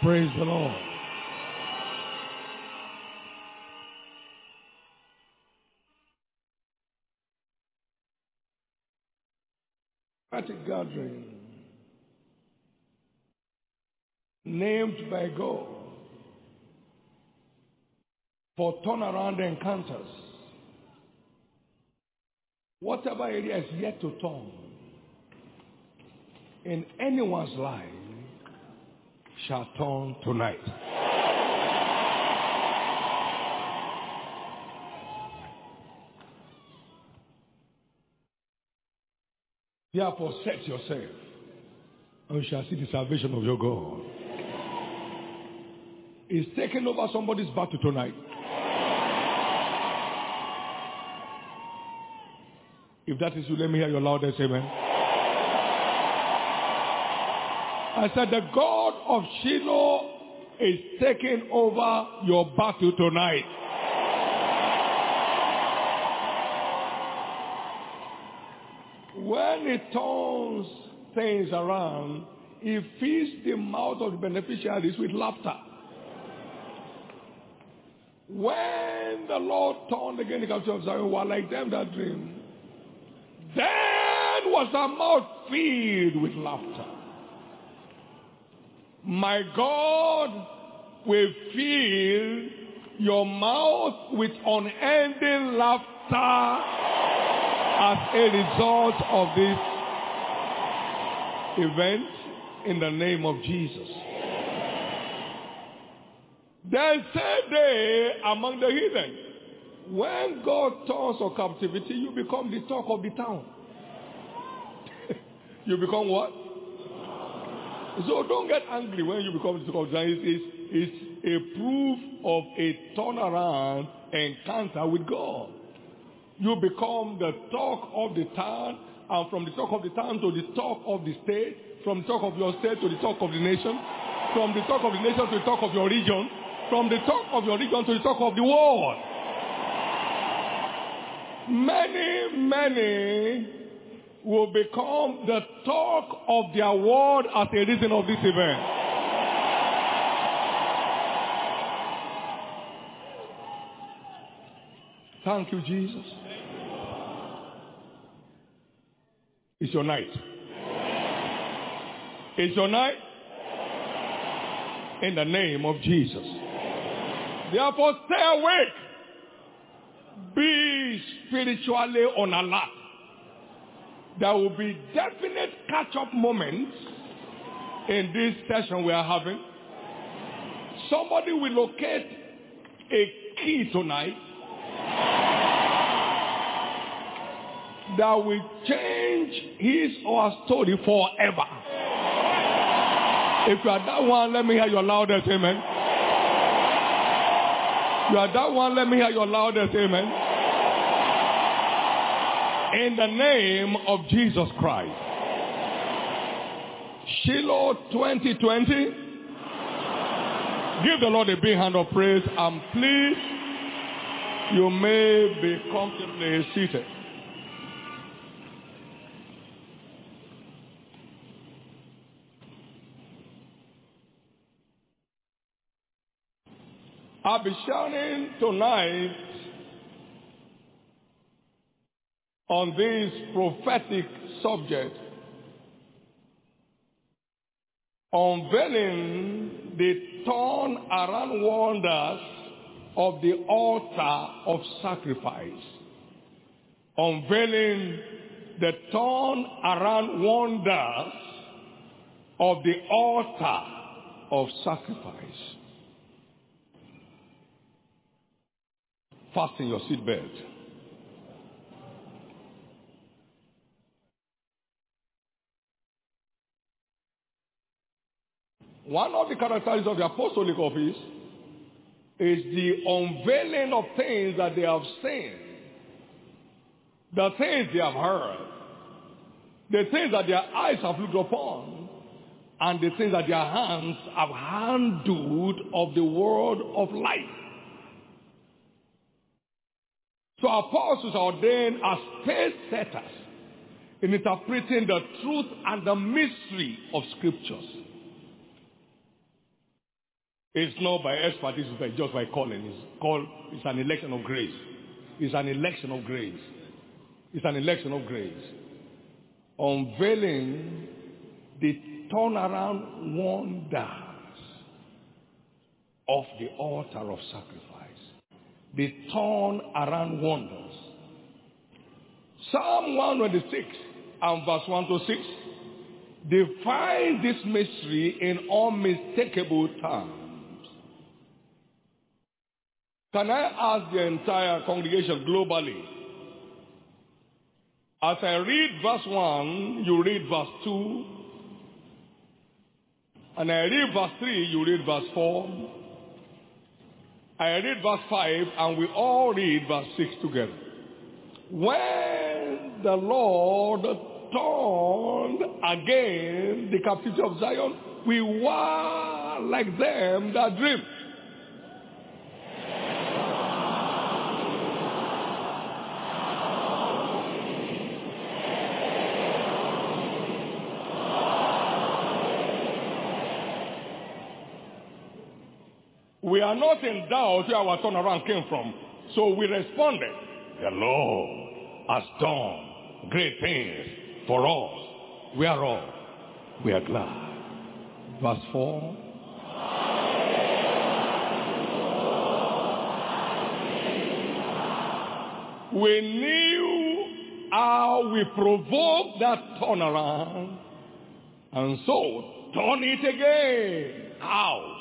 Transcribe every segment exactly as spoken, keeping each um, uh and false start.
Praise the Lord. At a gathering named by God for turnaround encounters. Whatever area is yet to turn in anyone's life shall turn tonight. Therefore, set yourself, and you shall see the salvation of your God. He's taking over somebody's battle tonight. If that is you, let me hear your loudest amen. I said, the God of Shiloh is taking over your battle tonight. When he turns things around, he feeds the mouth of the beneficiaries with laughter. When the Lord turned again the captivity of Zion, were like them that dream, then was our mouth filled with laughter. My God will fill your mouth with unending laughter as a result of this event in the name of Jesus. There's a day among the heathen when God turns your captivity, you become the talk of the town. You become what? So don't get angry when you become the talk of the town. It's, it's, it's a proof of a turnaround encounter with God. You become the talk of the town, and from the talk of the town to the talk of the state, from the talk of your state to the talk of the nation, from the talk of the nation to the talk of your region, from the talk of your region to the talk of the world. Many, many will become the talk of their world as a reason of this event. Thank you, Jesus. It's your night. It's your night. In the name of Jesus. Therefore, stay awake. Be spiritually on alert. There will be definite catch-up moments in this session we are having. Somebody will locate a key tonight that will change his or her story forever. If you are that one, let me hear your loudest amen. You are that one, let me hear your loudest amen. In the name of Jesus Christ. Shiloh twenty twenty. Give the Lord a big hand of praise, and please, you may be comfortably seated. I'll be sharing tonight on this prophetic subject, unveiling the turn around wonders of the altar of sacrifice. Unveiling the turn around wonders of the altar of sacrifice. Fasten your seatbelt. One of the characteristics of the apostolic office is the unveiling of things that they have seen, the things they have heard, the things that their eyes have looked upon, and the things that their hands have handled of the world of life. So apostles are ordained as pace setters in interpreting the truth and the mystery of scriptures. It's not by expertise, it's just by calling. It's called, it's an election of grace. It's an election of grace. It's an election of grace. Unveiling the turnaround wonders of the altar of sacrifice. The turn around wonders. Psalm one twenty-six and verse one to six define this mystery in unmistakable terms. Can I ask the entire congregation globally? As I read verse one, you read verse two. And I read verse three, you read verse four. I read verse five, and we all read verse six together. When the Lord turned again the captivity of Zion, we were like them that dream. We are not in doubt where our turnaround came from. So we responded, the Lord has done great things for us. We are all, we are glad. Verse four. We knew how we provoked that turnaround, and so turn it again. How?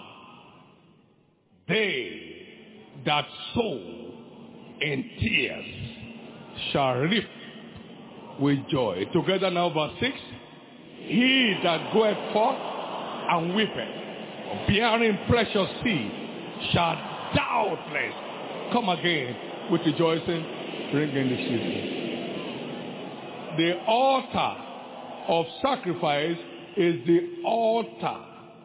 They that sow in tears shall reap with joy. Together now, verse six. He that goeth forth and weepeth, bearing precious seed, shall doubtless come again with rejoicing, bringing the seed. The altar of sacrifice is the altar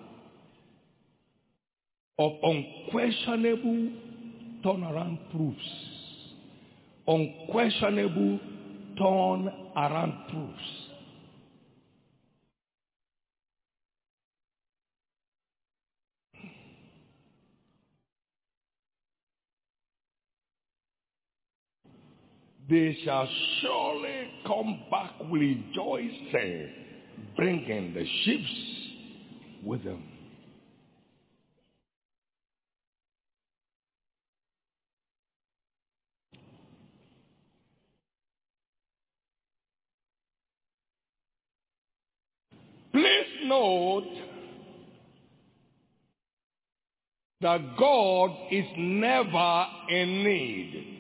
of unquestionable turnaround proofs. Unquestionable turnaround proofs. They shall surely come back rejoicing, bringing the sheep with them. Please note that God is never in need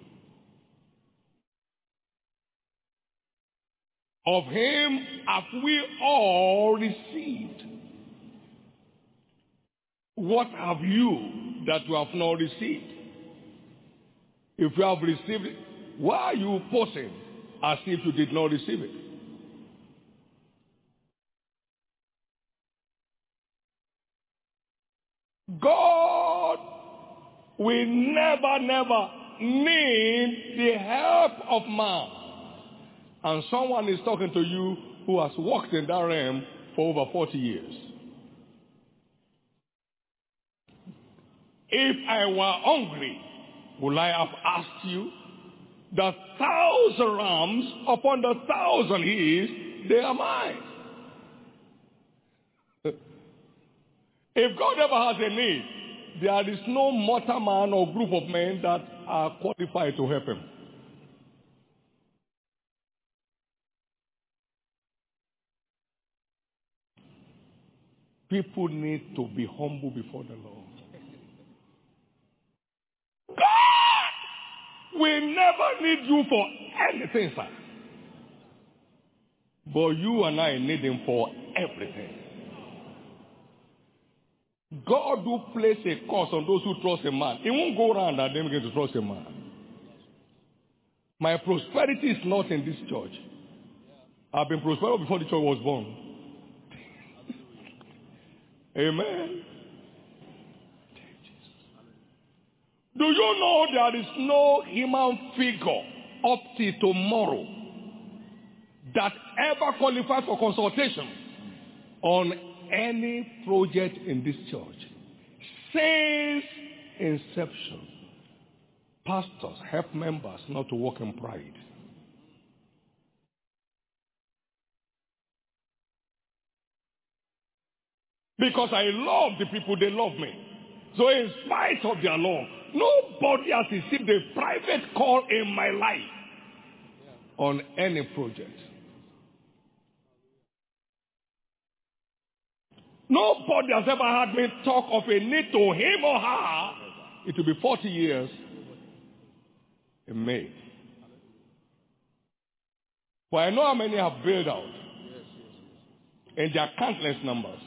of him have we all received. What have you that you have not received? If you have received it, why are you posing as if you did not receive it? God will never, never need the help of man. And someone is talking to you who has walked in that realm for over forty years. If I were hungry, would I have asked you? The thousand rams upon the thousand hills, they are mine. If God ever has a need, there is no mortal man or group of men that are qualified to help him. People need to be humble before the Lord. God will never need you for anything, sir. But you and I need him for everything. God will place a curse on those who trust a man. He won't go around and then begin to trust a man. My prosperity is not in this church. I've been prosperous before the church was born. Amen. Do you know there is no human figure up till tomorrow that ever qualifies for consultation on any project in this church? Since inception, pastors help members not to walk in pride. Because I love the people, they love me. So in spite of their love, nobody has received a private call in my life on any project. Nobody has ever heard me talk of a need to him or her. It will be forty years in May. For I know how many have bailed out. And there are countless numbers.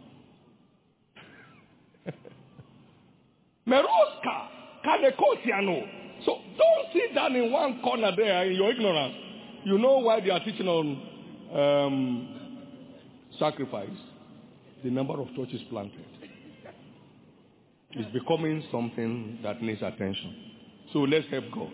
Meroska, Kanekotiano. So don't sit down in one corner there in your ignorance. You know why they are teaching on um, sacrifice? The number of churches planted is becoming something that needs attention. So let's help God.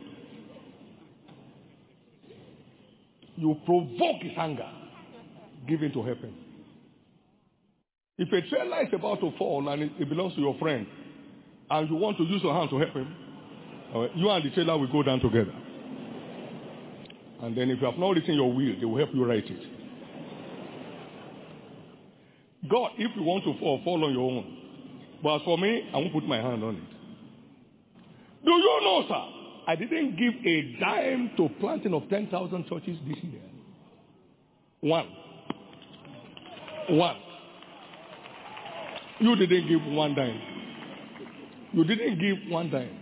You provoke his anger. Give in to help him. If a trailer is about to fall and it, it belongs to your friend, and you want to use your hand to help him, you and the trailer will go down together. And then if you have not written your will, they will help you write it. God, if you want to fall, fall on your own. But as for me, I won't put my hand on it. Do you know, sir? I didn't give a dime to planting of ten thousand churches this year. One. One. You didn't give one dime. You didn't give one dime.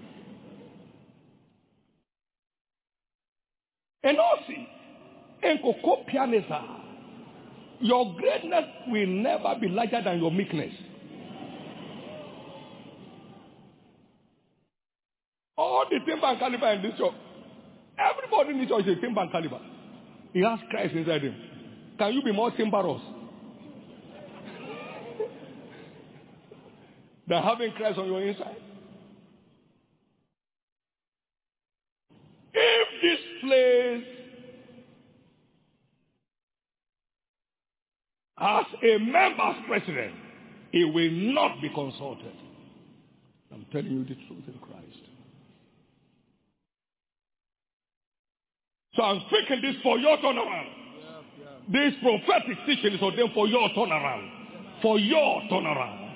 And also, Enkoko Pianesa, your greatness will never be larger than your meekness. All the timber and caliber in this church, everybody in this church is a timber and caliber. He has Christ inside him. Can you be more timberous than having Christ on your inside? If this place has a member's president, he will not be consulted. I'm telling you the truth in Christ. So I'm speaking this for your turnaround. Yeah, yeah. This prophetic teaching is ordained for your turnaround. For your turnaround.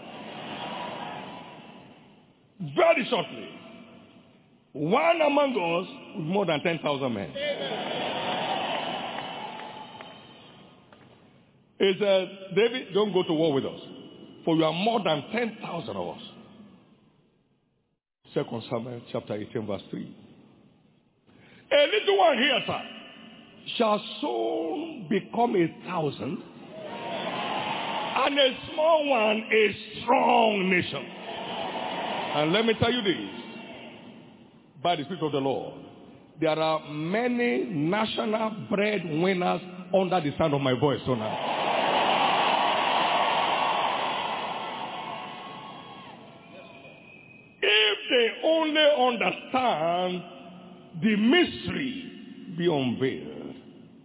Very shortly, one among us with more than ten thousand men. He said, David, don't go to war with us, for you are more than ten thousand of us. Second Samuel chapter eighteen verse three. A little one here, sir, shall soon become a thousand, and a small one a strong nation. And let me tell you this, by the Spirit of the Lord, there are many national breadwinners under the sound of my voice tonight. If they only understand the mystery be unveiled.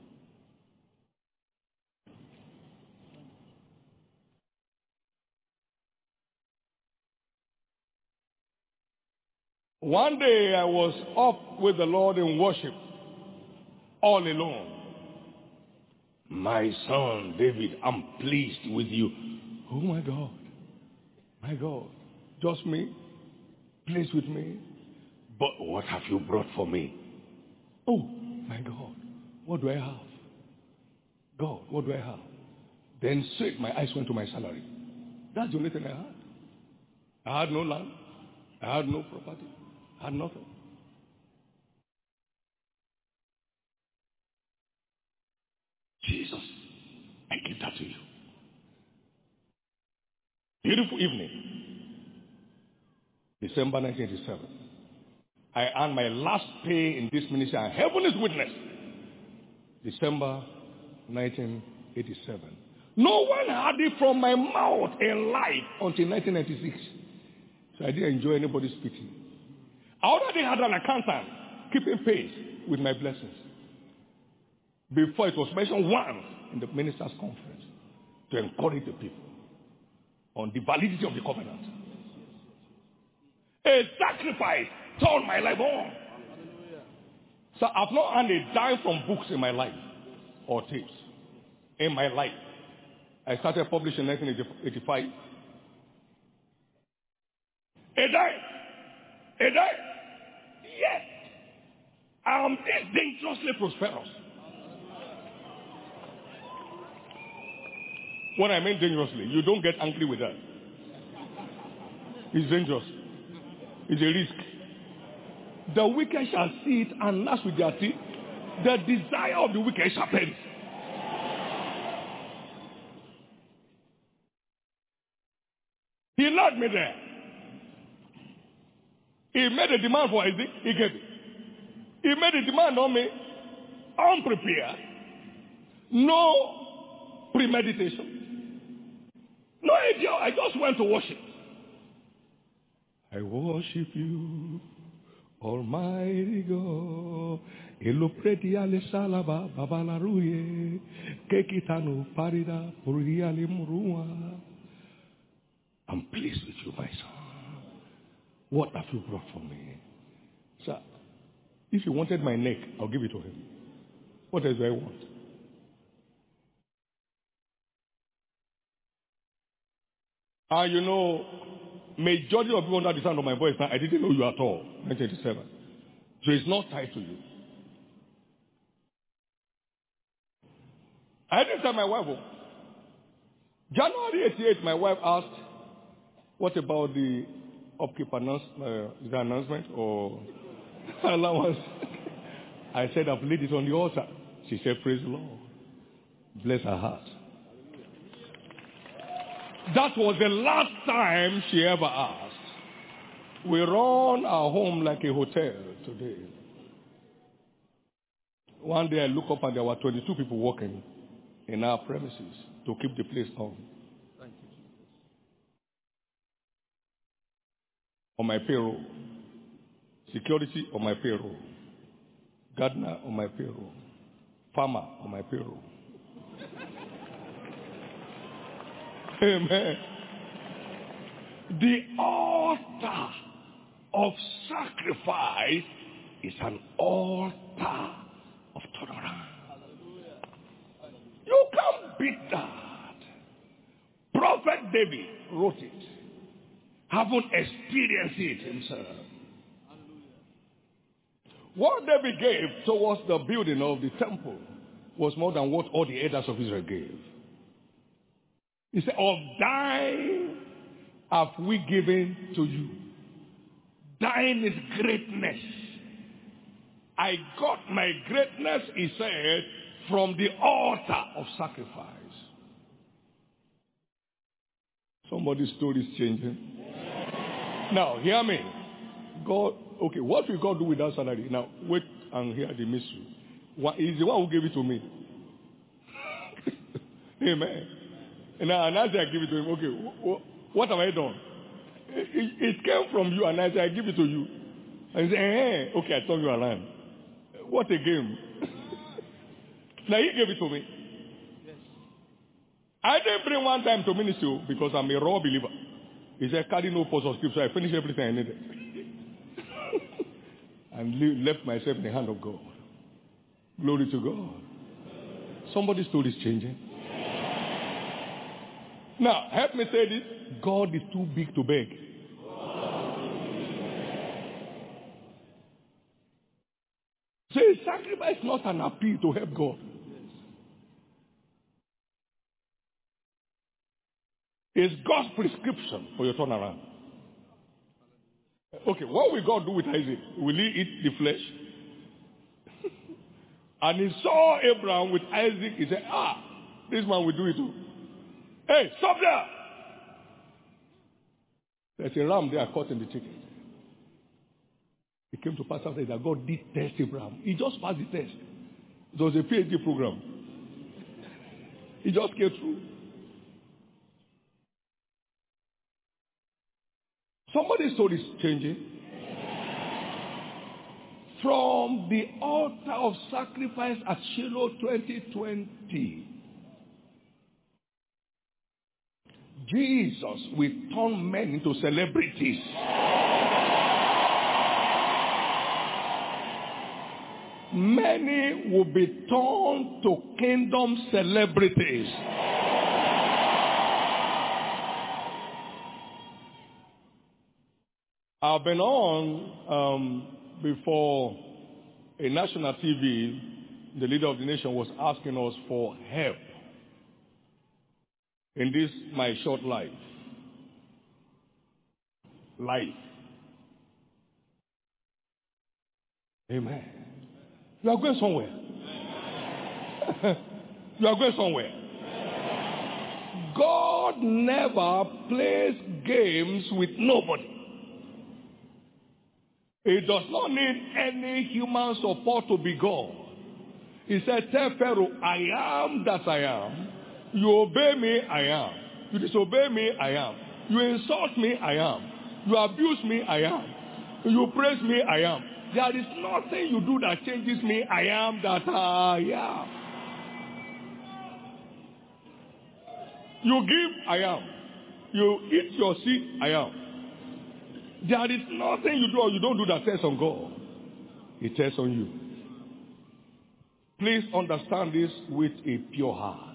One day I was up with the Lord in worship, all alone. My son David, I'm pleased with you. Oh my God, my God, just me, pleased with me. But what have you brought for me? Oh, my God, what do I have? God, what do I have? Then straight my eyes went to my salary. That's the only thing I had. I had no land. I had no property. I had nothing. Jesus, I give that to you. Beautiful evening. December nineteen eighty-seven. I earned my last pay in this ministry, and heaven is witness. December nineteen eighty-seven. No one had it from my mouth in life until nineteen ninety-six. So I didn't enjoy anybody's pity. I already had an accountant keeping pace with my blessings. Before it was mentioned once in the ministers' conference to encourage the people on the validity of the covenant. A sacrifice turned my life on. So I've not earned a dime from books in my life or tapes in my life. I started publishing in nineteen eighty-five. A dime. A dime. Yes. I am this dangerously prosperous. When I mean dangerously, you don't get angry with that. It's dangerous. It's a risk. The wicked shall see it and gnash with their teeth. The desire of the wicked shall perish. He led me there. He made a demand for Isaac. He gave it. He made a demand on me, unprepared, no premeditation, no idea. I just went to worship. I worship you, Almighty God. Elo preti ale salaba babalaruye kekitano parida puriale murua. I'm pleased with you, my son. What have you brought for me, sir? If you wanted my neck, I'll give it to him. What else do I want? And you know, majority of people under the sound of my voice now, I didn't know you at all. nineteen eighty-seven. So it's not tied to you. I didn't tell my wife. Oh. January eighty-eight, my wife asked, what about the upkeep announce, uh, the announcement or allowance? I said, I've laid it on the altar. She said, praise the Lord. Bless her heart. That was the last time she ever asked. We run our home like a hotel today. One day I look up and there were twenty-two people working in our premises to keep the place on. Thank you. On my payroll. Security on my payroll. Gardener on my payroll. Farmer on my payroll. Amen. The altar of sacrifice is an altar of turnaround. You can't beat that. Prophet David wrote it. Haven't experienced it himself. What David gave towards the building of the temple was more than what all the elders of Israel gave. He said, of thine have we given to you. Thine is greatness. I got my greatness, he said, from the altar of sacrifice. Somebody's story is changing. Now, hear me. God, okay, what will God do with that salary? Now, wait and hear the mystery. He's the one who gave it to me. Amen. And I said, I give it to him. Okay, what have I done? It, it came from you, and I said, I give it to you. And he said, hey, okay, I turn you around. What a game. Now, he gave it to me. Yes. I didn't bring one time to ministry because I'm a raw believer. He said, carry no post of scripture. I finished everything I needed. And left myself in the hand of God. Glory to God. Somebody's story is changing. Now, help me say this. God is too big to beg. So a sacrifice is not an appeal to help God. It's God's prescription for your turnaround. Okay, what will God do with Isaac? Will he eat the flesh? And he saw Abraham with Isaac. He said, ah, this man will do it too. Hey, stop there! There's a ram there caught in the chicken. He came to pass after that God did test Abraham. He just passed the test. It was a PhD program. He just came through. Somebody's story is changing. From the altar of sacrifice at Shiloh twenty twenty, Jesus will turn men into celebrities. many will be turned to kingdom celebrities. I've been on um, before a national T V. The leader of the nation was asking us for help in this my short life. Life. Amen. You are going somewhere. You are going somewhere. God never plays games with nobody. He does not need any human support to be God. He said, tell Pharaoh, I am that I am. You obey me, I am. You disobey me, I am. You insult me, I am. You abuse me, I am. You praise me, I am. There is nothing you do that changes me, I am that I am. You give, I am. You eat your seed, I am. There is nothing you do or you don't do that tests on God. It tests on you. Please understand this with a pure heart.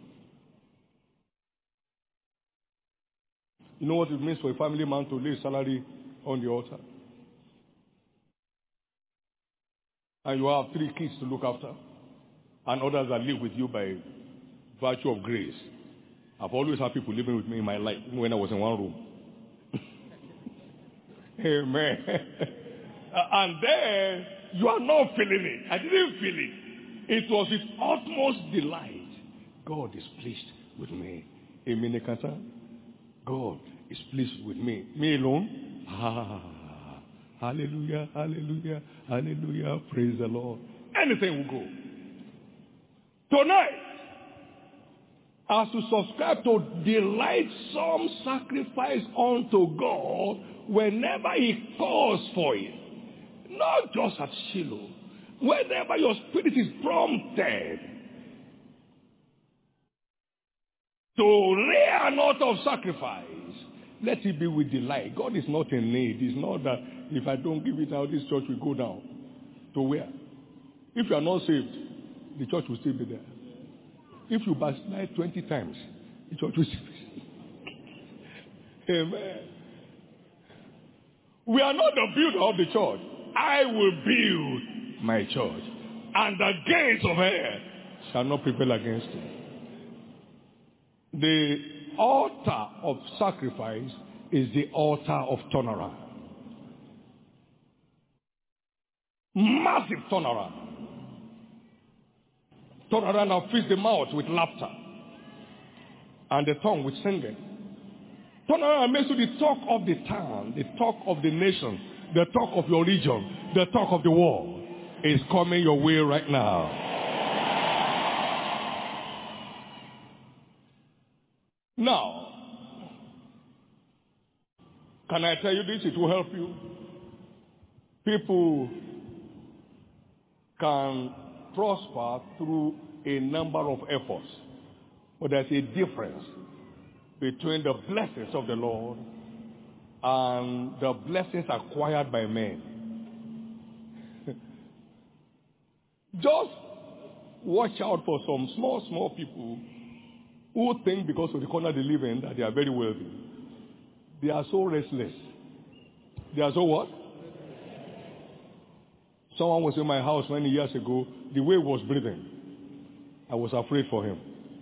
You know what it means for a family man to lay salary on the altar? And you have three kids to look after, and others that live with you by virtue of grace. I've always had people living with me in my life, even when I was in one room. Amen. And then you are not feeling it. I didn't feel it. It was with utmost delight. God is pleased with me. Amen. God is pleased with me. Me alone? Ah, hallelujah, hallelujah, hallelujah. Praise the Lord. Anything will go. Tonight, as you subscribe to delight some sacrifice unto God whenever He calls for it, not just at Shiloh, whenever your spirit is prompted to lay an altar of sacrifice, let it be with delight. God is not in need. It's not that if I don't give it out, this church will go down. To where? If you are not saved, the church will still be there. If you backslide twenty times, the church will still be there. Amen. We are not the builder of the church. I will build my church, and the gates of hell shall not prevail against it. The altar of sacrifice is the altar of turnaround. Massive turnaround. Turnaround and fills the mouth with laughter and the tongue with singing. Turnaround makes you the talk of the town, the talk of the nation, the talk of your region, the talk of the world is coming your way right now. Now, can I tell you this? It will help you. People can prosper through a number of efforts, but there's a difference between the blessings of the Lord and the blessings acquired by men. Just watch out for some small, small people who think because of the corner they live in that they are very wealthy. They are so restless. They are so what? Someone was in my house many years ago. The way he was breathing, I was afraid for him.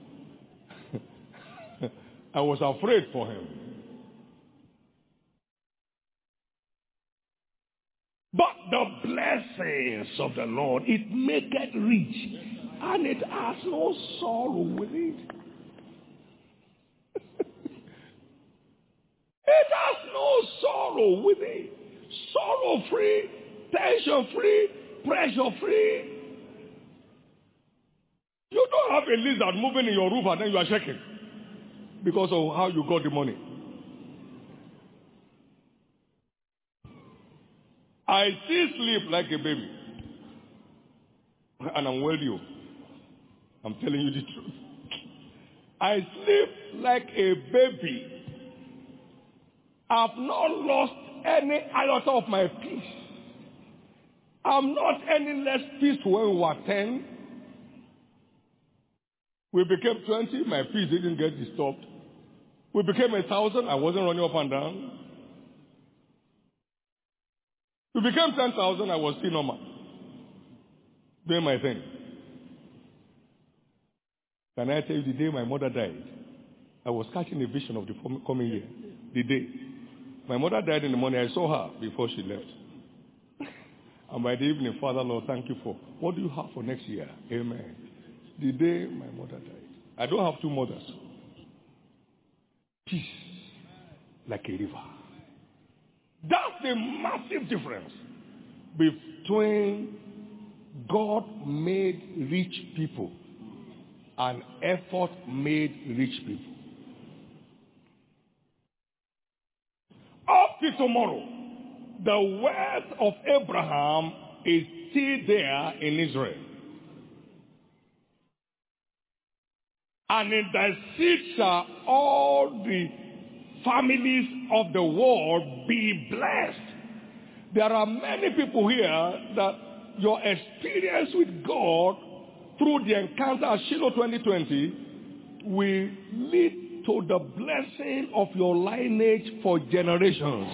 I was afraid for him. But the blessings of the Lord, it maketh rich, and it has no sorrow with it. It has no sorrow with it. Sorrow free, tension free, pressure free. You don't have a lizard moving in your roof and then you are shaking because of how you got the money. I still sleep like a baby. And I'm with you. I'm telling you the truth. I sleep like a baby. I've not lost any iota of my peace. I'm not any less peaceful when we were ten. We became twenty, my peace didn't get disturbed. We became a thousand, I wasn't running up and down. We became ten thousand, I was still normal. Doing my thing. Can I tell you, the day my mother died, I was catching a vision of the coming year. The day. My mother died in the morning, I saw her before she left. And by the evening, Father, Lord, thank you for, what do you have for next year? Amen. The day my mother died. I don't have two mothers. Peace, like a river. That's the massive difference between God-made rich people and effort-made rich people. Up to tomorrow, the wealth of Abraham is still there in Israel. And in thy seed shall all the families of the world be blessed. There are many people here that your experience with God through the encounter at Shiloh twenty twenty will lead to the blessing of your lineage for generations.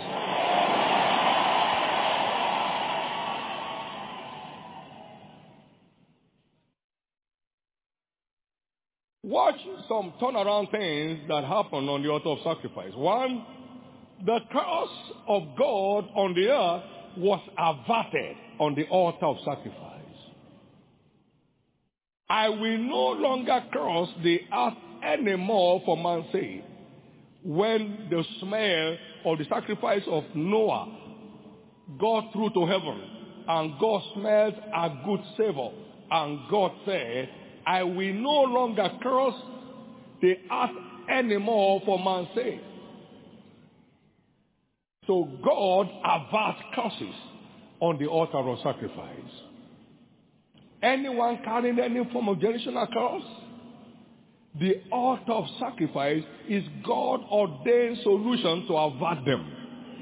Watch some turnaround things that happen on the altar of sacrifice. One, the curse of God on the earth was averted on the altar of sacrifice. I will no longer curse the earth anymore for man's sake. When the smell of the sacrifice of Noah got through to heaven, and God smelled a good savor, and God said, I will no longer curse the earth anymore for man's sake. So God averts curses on the altar of sacrifice. Anyone carrying any form of generational curse, the altar of sacrifice is God-ordained solution to avert them.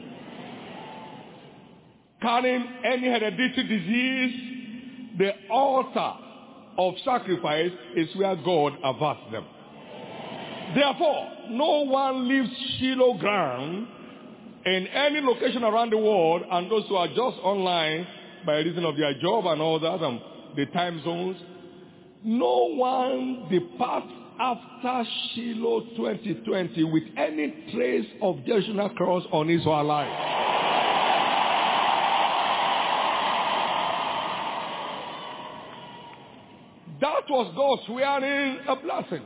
Carrying any hereditary disease, the altar of sacrifice is where God averts them. Therefore, no one leaves Shiloh ground in any location around the world, and those who are just online by reason of their job and all that, and the time zones, no one departs after Shiloh twenty twenty with any trace of generational curse on his or her life. That was God swearing a blessing.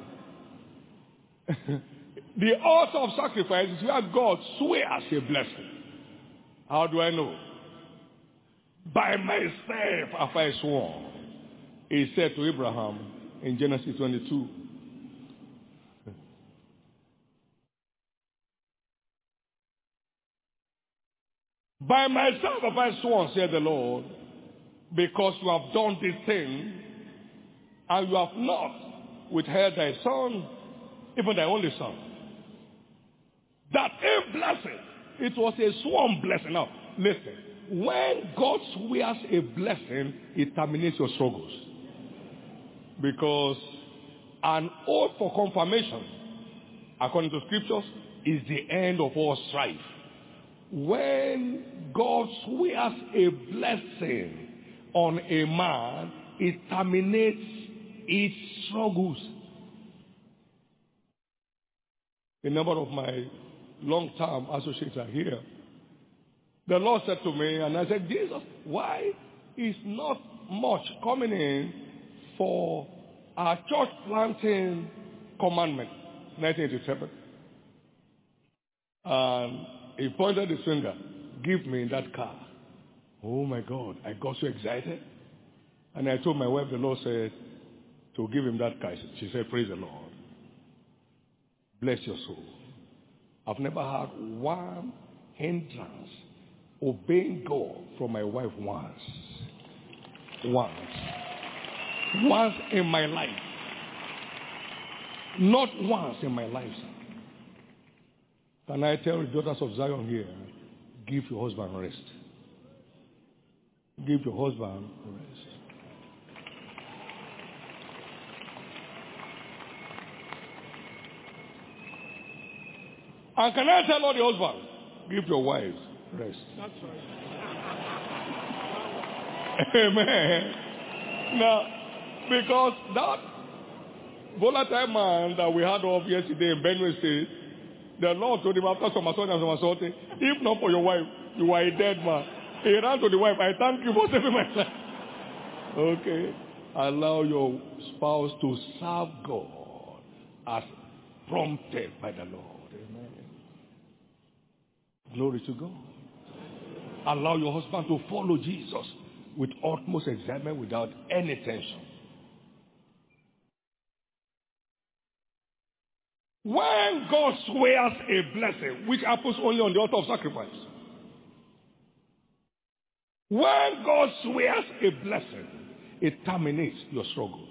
The altar of sacrifice is where God swears a blessing. How do I know? By myself have I sworn, he said to Abraham in Genesis twenty-two. By myself have I sworn, said the Lord, because you have done this thing, and you have not withheld thy son, even thy only son. That a blessing, it was a sworn blessing. Now, listen, when God swears a blessing, it terminates your struggles. Because an oath for confirmation, according to scriptures, is the end of all strife. When God swears a blessing on a man, it terminates its struggles. A number of my long-term associates are here. The Lord said to me, and I said, Jesus, why is not much coming in for our church planting commandment, nineteen eighty-seven? And he pointed his finger, give me that car. Oh my God, I got so excited. And I told my wife, the Lord said, to give him that car. She said, praise the Lord. Bless your soul. I've never had one hindrance obeying God from my wife once. Once. Once in my life. Not once in my life, sir. Can I tell the daughters of Zion here, give your husband rest. Give your husband rest. And can I tell all the husbands, give your wives rest. That's right. Amen. Now, because that volatile man that we had off yesterday in Benue State, the Lord told him after some assault and some assaulting, if not for your wife, you are a dead man. He ran to the wife, I thank you for saving my life. Okay. Allow your spouse to serve God as prompted by the Lord. Amen. Glory to God. Allow your husband to follow Jesus with utmost excitement without any tension. When God swears a blessing, which happens only on the altar of sacrifice, when God swears a blessing, it terminates your struggles.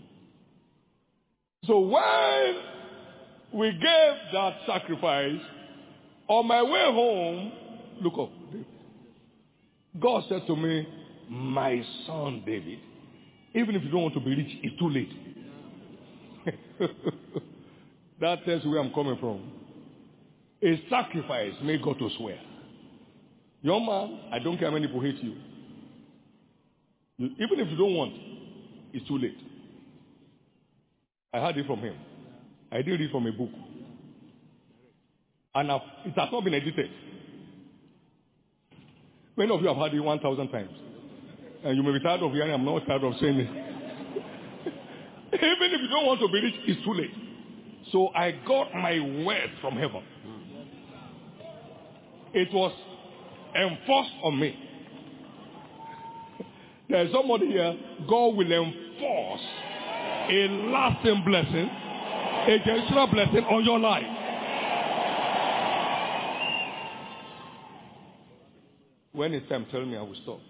So when we gave that sacrifice, on my way home, look up, God said to me, my son David, even if you don't want to be rich, it's too late. That tells you where I'm coming from. A sacrifice made God to swear. Young man, I don't care how many people hate you. you. Even if you don't want, it's too late. I heard it from him. I did it from a book. And I've, it has not been edited. Many of you have heard it one thousand times. And you may be tired of hearing, I'm not tired of saying it. Even if you don't want to be rich, it's too late. So I got my word from heaven. It was enforced on me. There is somebody here, God will enforce a lasting blessing, a generational blessing on your life. When it's time, tell me, I will stop.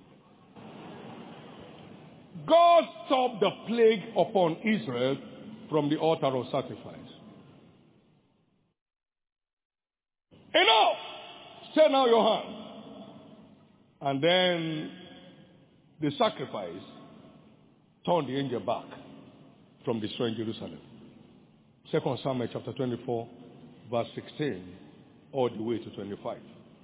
God stopped the plague upon Israel from the altar of sacrifice. Enough! Stay now your hand. And then the sacrifice turned the angel back from destroying Jerusalem. Second Samuel chapter twenty-four, verse sixteen, all the way to twenty-five.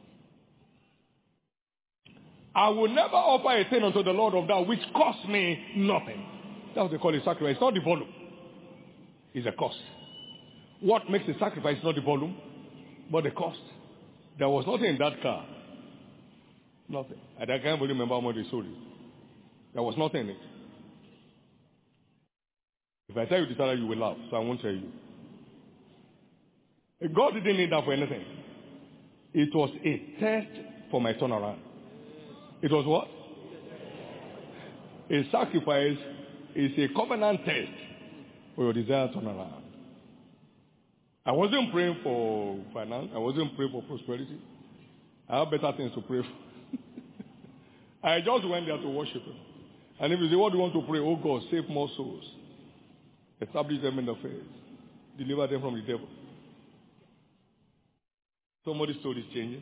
I will never offer a thing unto the Lord of that which cost me nothing. That's what they call a sacrifice. It's not the volume. It's a cost. What makes a sacrifice not the volume, but the cost. There was nothing in that car. Nothing. And I can't even remember how much they sold it. There was nothing in it. If I tell you the salary, you will laugh, so I won't tell you. God didn't need that for anything. It was a test for my turnaround. It was what? A sacrifice is a covenant test for your desired turnaround. I wasn't praying for finance. I wasn't praying for prosperity. I have better things to pray for. I just went there to worship Him. And if you say, what do you want to pray? Oh God, save more souls. Establish them in the faith. Deliver them from the devil. Somebody's story is changing.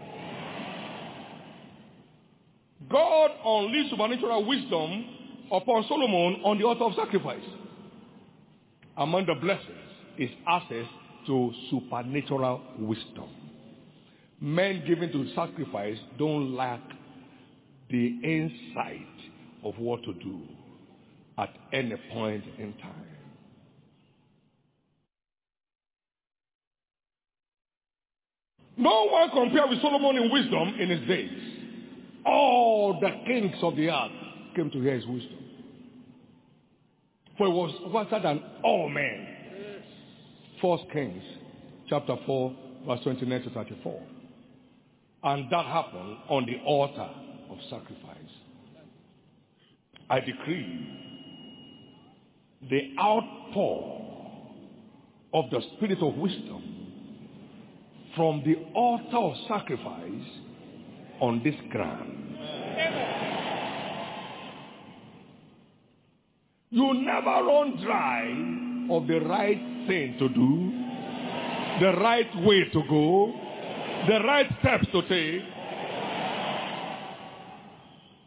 God unleashed supernatural wisdom upon Solomon on the altar of sacrifice. Among the blessings is access to supernatural wisdom. Men given to sacrifice don't lack the insight of what to do at any point in time. No one compared with Solomon in wisdom in his days. All the kings of the earth came to hear his wisdom. For it was wiser than all men. First Kings chapter four, verse twenty-nine to thirty-four. And that happened on the altar of sacrifice. I decree the outpour of the spirit of wisdom from the altar of sacrifice on this ground. You never run dry of the right thing to do, the right way to go, the right steps to take.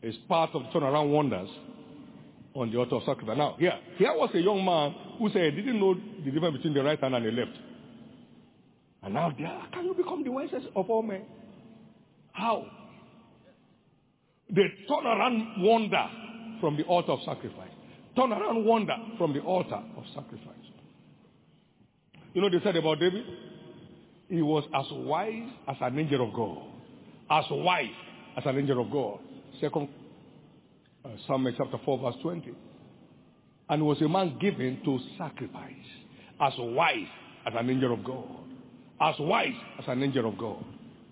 is part of the turnaround wonders on the altar of sacrifice. Now, here, here was a young man who said he didn't know the difference between the right hand and the left. And now, there, can you become the wisest of all men? How? The turnaround wonder from the altar of sacrifice. Turnaround wonder from the altar of sacrifice. You know, they said about David? He was as wise as an angel of God. As wise as an angel of God. Second uh, Samuel chapter four verse twenty. And he was a man given to sacrifice. As wise as an angel of God. As wise as an angel of God.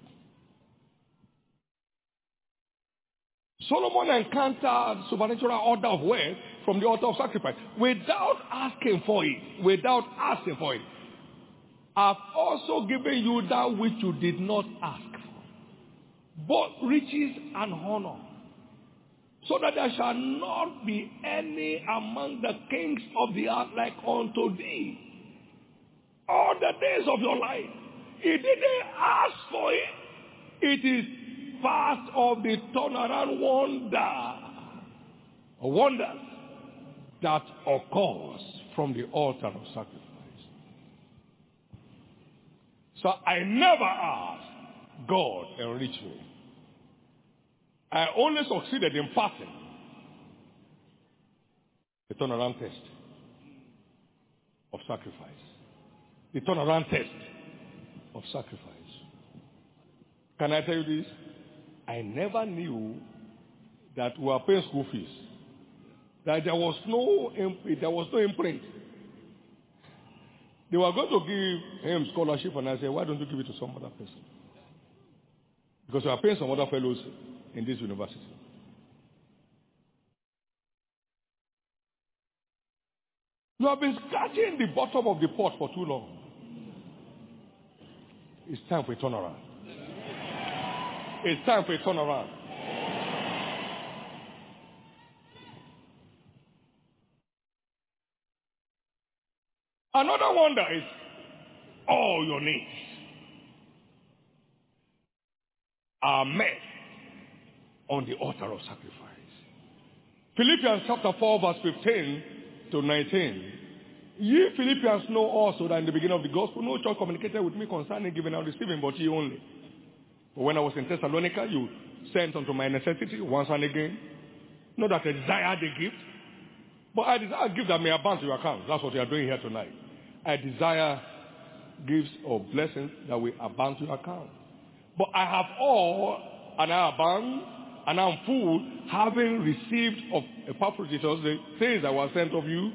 Solomon encountered supernatural order of wealth from the altar of sacrifice without asking for it. Without asking for it. I've also given you that which you did not ask for, both riches and honor, so that there shall not be any among the kings of the earth like unto thee all the days of your life. He didn't ask for it. It is part of the turnaround wonder, a wonder that occurs from the altar of sacrifice. So I never asked God enrich me. I only succeeded in passing the turnaround test of sacrifice. The turnaround test of sacrifice. Can I tell you this? I never knew that we were paying school fees. That there was no there was no imprint. They were going to give him scholarship, and I said, why don't you give it to some other person? Because we are paying some other fellows in this university. You have been scratching the bottom of the pot for too long. It's time for a turnaround. It's time for a turnaround. Another wonder is all your needs are met on the altar of sacrifice. Philippians chapter four verse fifteen to nineteen. Ye Philippians know also that in the beginning of the gospel, no church communicated with me concerning giving and receiving, but ye only. For when I was in Thessalonica, you sent unto my necessity once and again. Not that I desire the gift, but I desire a gift that may abound to your account. That's what we are doing here tonight. I desire gifts or blessings that will abound to your account. But I have all, and I abound, and I am full, having received of Epaphroditus the things that were sent of you,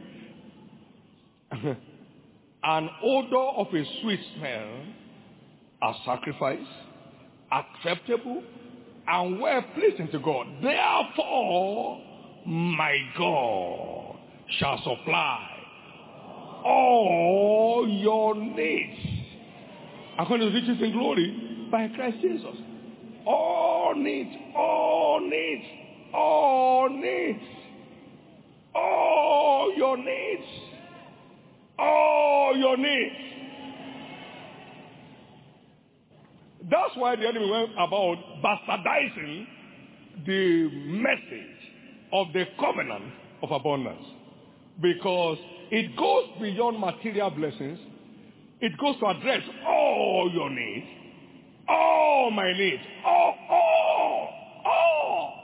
an odor of a sweet smell, a sacrifice, acceptable, and well pleasing to God. Therefore, my God shall supply all your needs according to his riches in glory by Christ Jesus. All needs, all needs, all needs, all your needs, all your needs. That's why the enemy went about bastardizing the message of the covenant of abundance. Because it goes beyond material blessings. It goes to address all your needs, all my needs, all, all, all.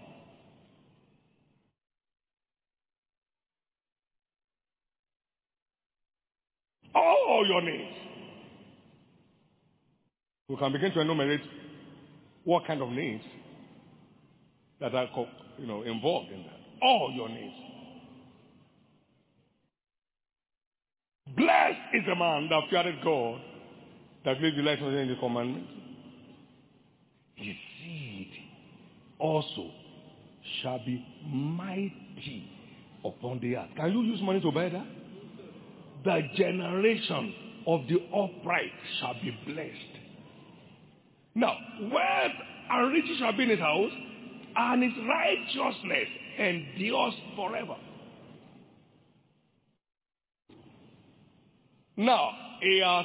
All your needs. We can begin to enumerate what kind of needs that are, you know, involved in that. All your needs. Blessed is the man that feareth God, that lives the life in his commandment. His seed also shall be mighty upon the earth. Can you use money to buy that? The generation of the upright shall be blessed. Now, wealth and riches shall be in his house, and his righteousness endures forever. Now, he has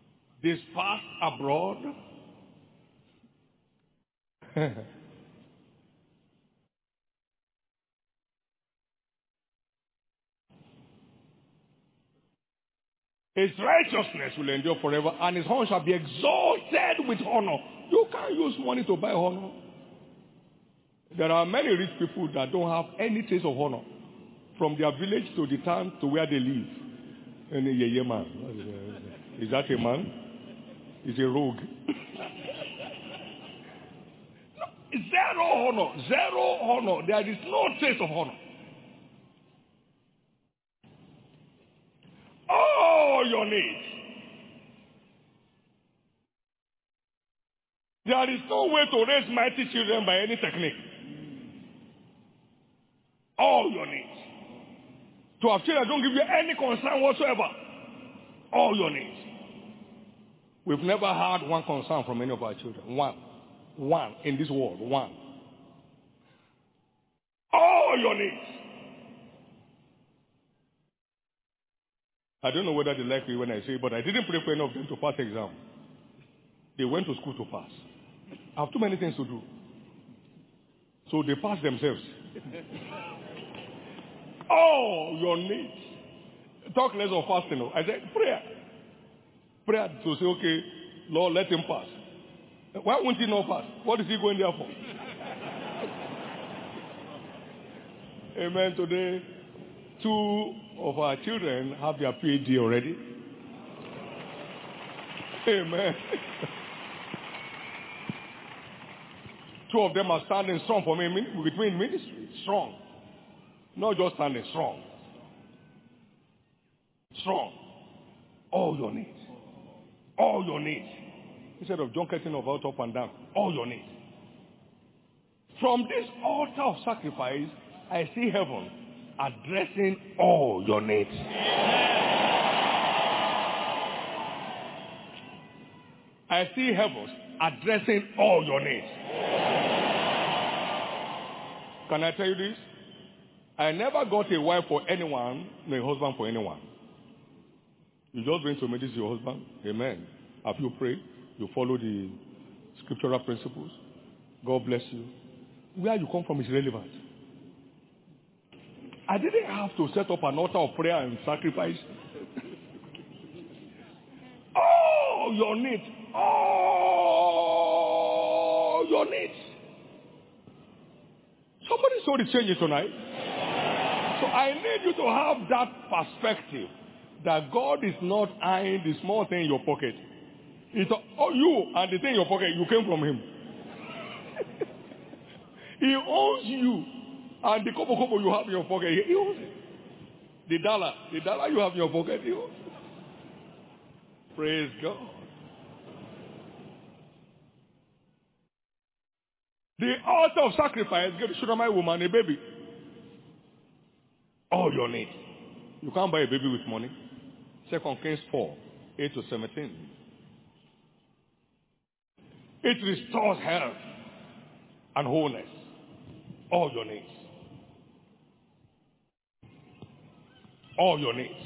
dispersed abroad His righteousness will endure forever, and his horn shall be exalted with honor. You can't use money to buy honor. There are many rich people that don't have any trace of honor, from their village to the town to where they live. And a yeah, yeah, man. Is that a man? Is a rogue. Zero honor. Zero honor. There is no trace of honor. All your needs. There is no way to raise mighty children by any technique. All your needs. To have children don't give you any concern whatsoever. All your needs. We've never had one concern from any of our children. One. One in this world. One. All your needs. I don't know whether they like me when I say, but I didn't pray for any of them to pass exam. They went to school to pass. I have too many things to do. So they pass themselves. All your needs. Talk less of fasting. I said, prayer. Prayer to say, okay, Lord, let him pass. Why won't he not pass? What is he going there for? Amen. Today, two of our children have their P H D already. Amen. Two of them are standing strong for me between ministry. Strong. Not just standing, strong. Strong. All your needs. All your needs. Instead of junketing about up and down. All your needs. From this altar of sacrifice, I see heaven addressing all your needs. I see heaven addressing all your needs. Can I tell you this? I never got a wife for anyone, no a husband for anyone. You just bring to me, this is your husband. Amen. Have you prayed? You follow the scriptural principles. God bless you. Where you come from is relevant. I didn't have to set up an altar of prayer and sacrifice. All your needs. All your needs. Somebody saw the changes tonight. So I need you to have that perspective that God is not eyeing the small thing in your pocket. It's all you and the thing in your pocket, you came from him. He owns you. And the kobo kobo you have in your pocket, he owns it. The dollar, the dollar you have in your pocket, he owns it. Praise God. The altar of sacrifice gave the Shunammite woman a baby. All your needs. You can't buy a baby with money. Second Kings four, eight to seventeen. It restores health and wholeness. All your needs. All your needs.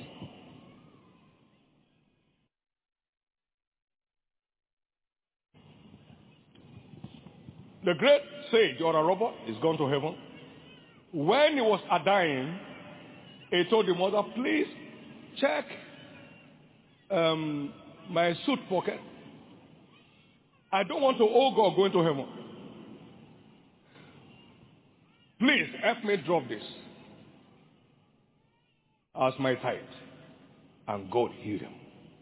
The great sage, Oral Robert, is gone to heaven. When he was dying, he told the mother, please check um, my suit pocket. I don't want to owe God going to heaven. Please help me drop this as my tithe. And God healed him.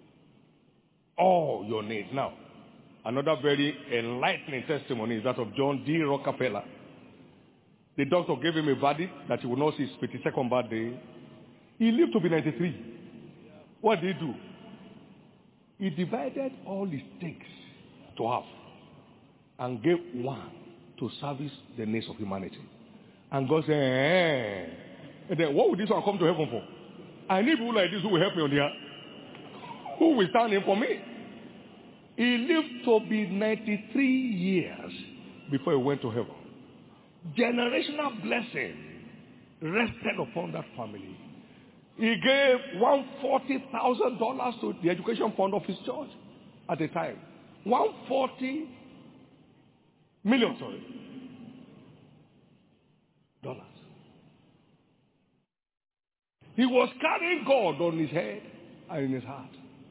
All your needs. Now, another very enlightening testimony is that of John D. Rockefeller. The doctor gave him a verdict that he would not see his fifty-second birthday. He lived to be ninety-three. What did he do? He divided all his things to half and gave one to service the needs of humanity. And God said, eh. And then what would this one come to heaven for? I need people like this who will help me on the earth. Who will stand in for me? He lived to be ninety-three years before he went to heaven. Generational blessing rested upon that family. He gave one hundred forty thousand dollars to the education fund of his church at the time. one hundred forty million, sorry, dollars. He was carrying God on his head and in his heart.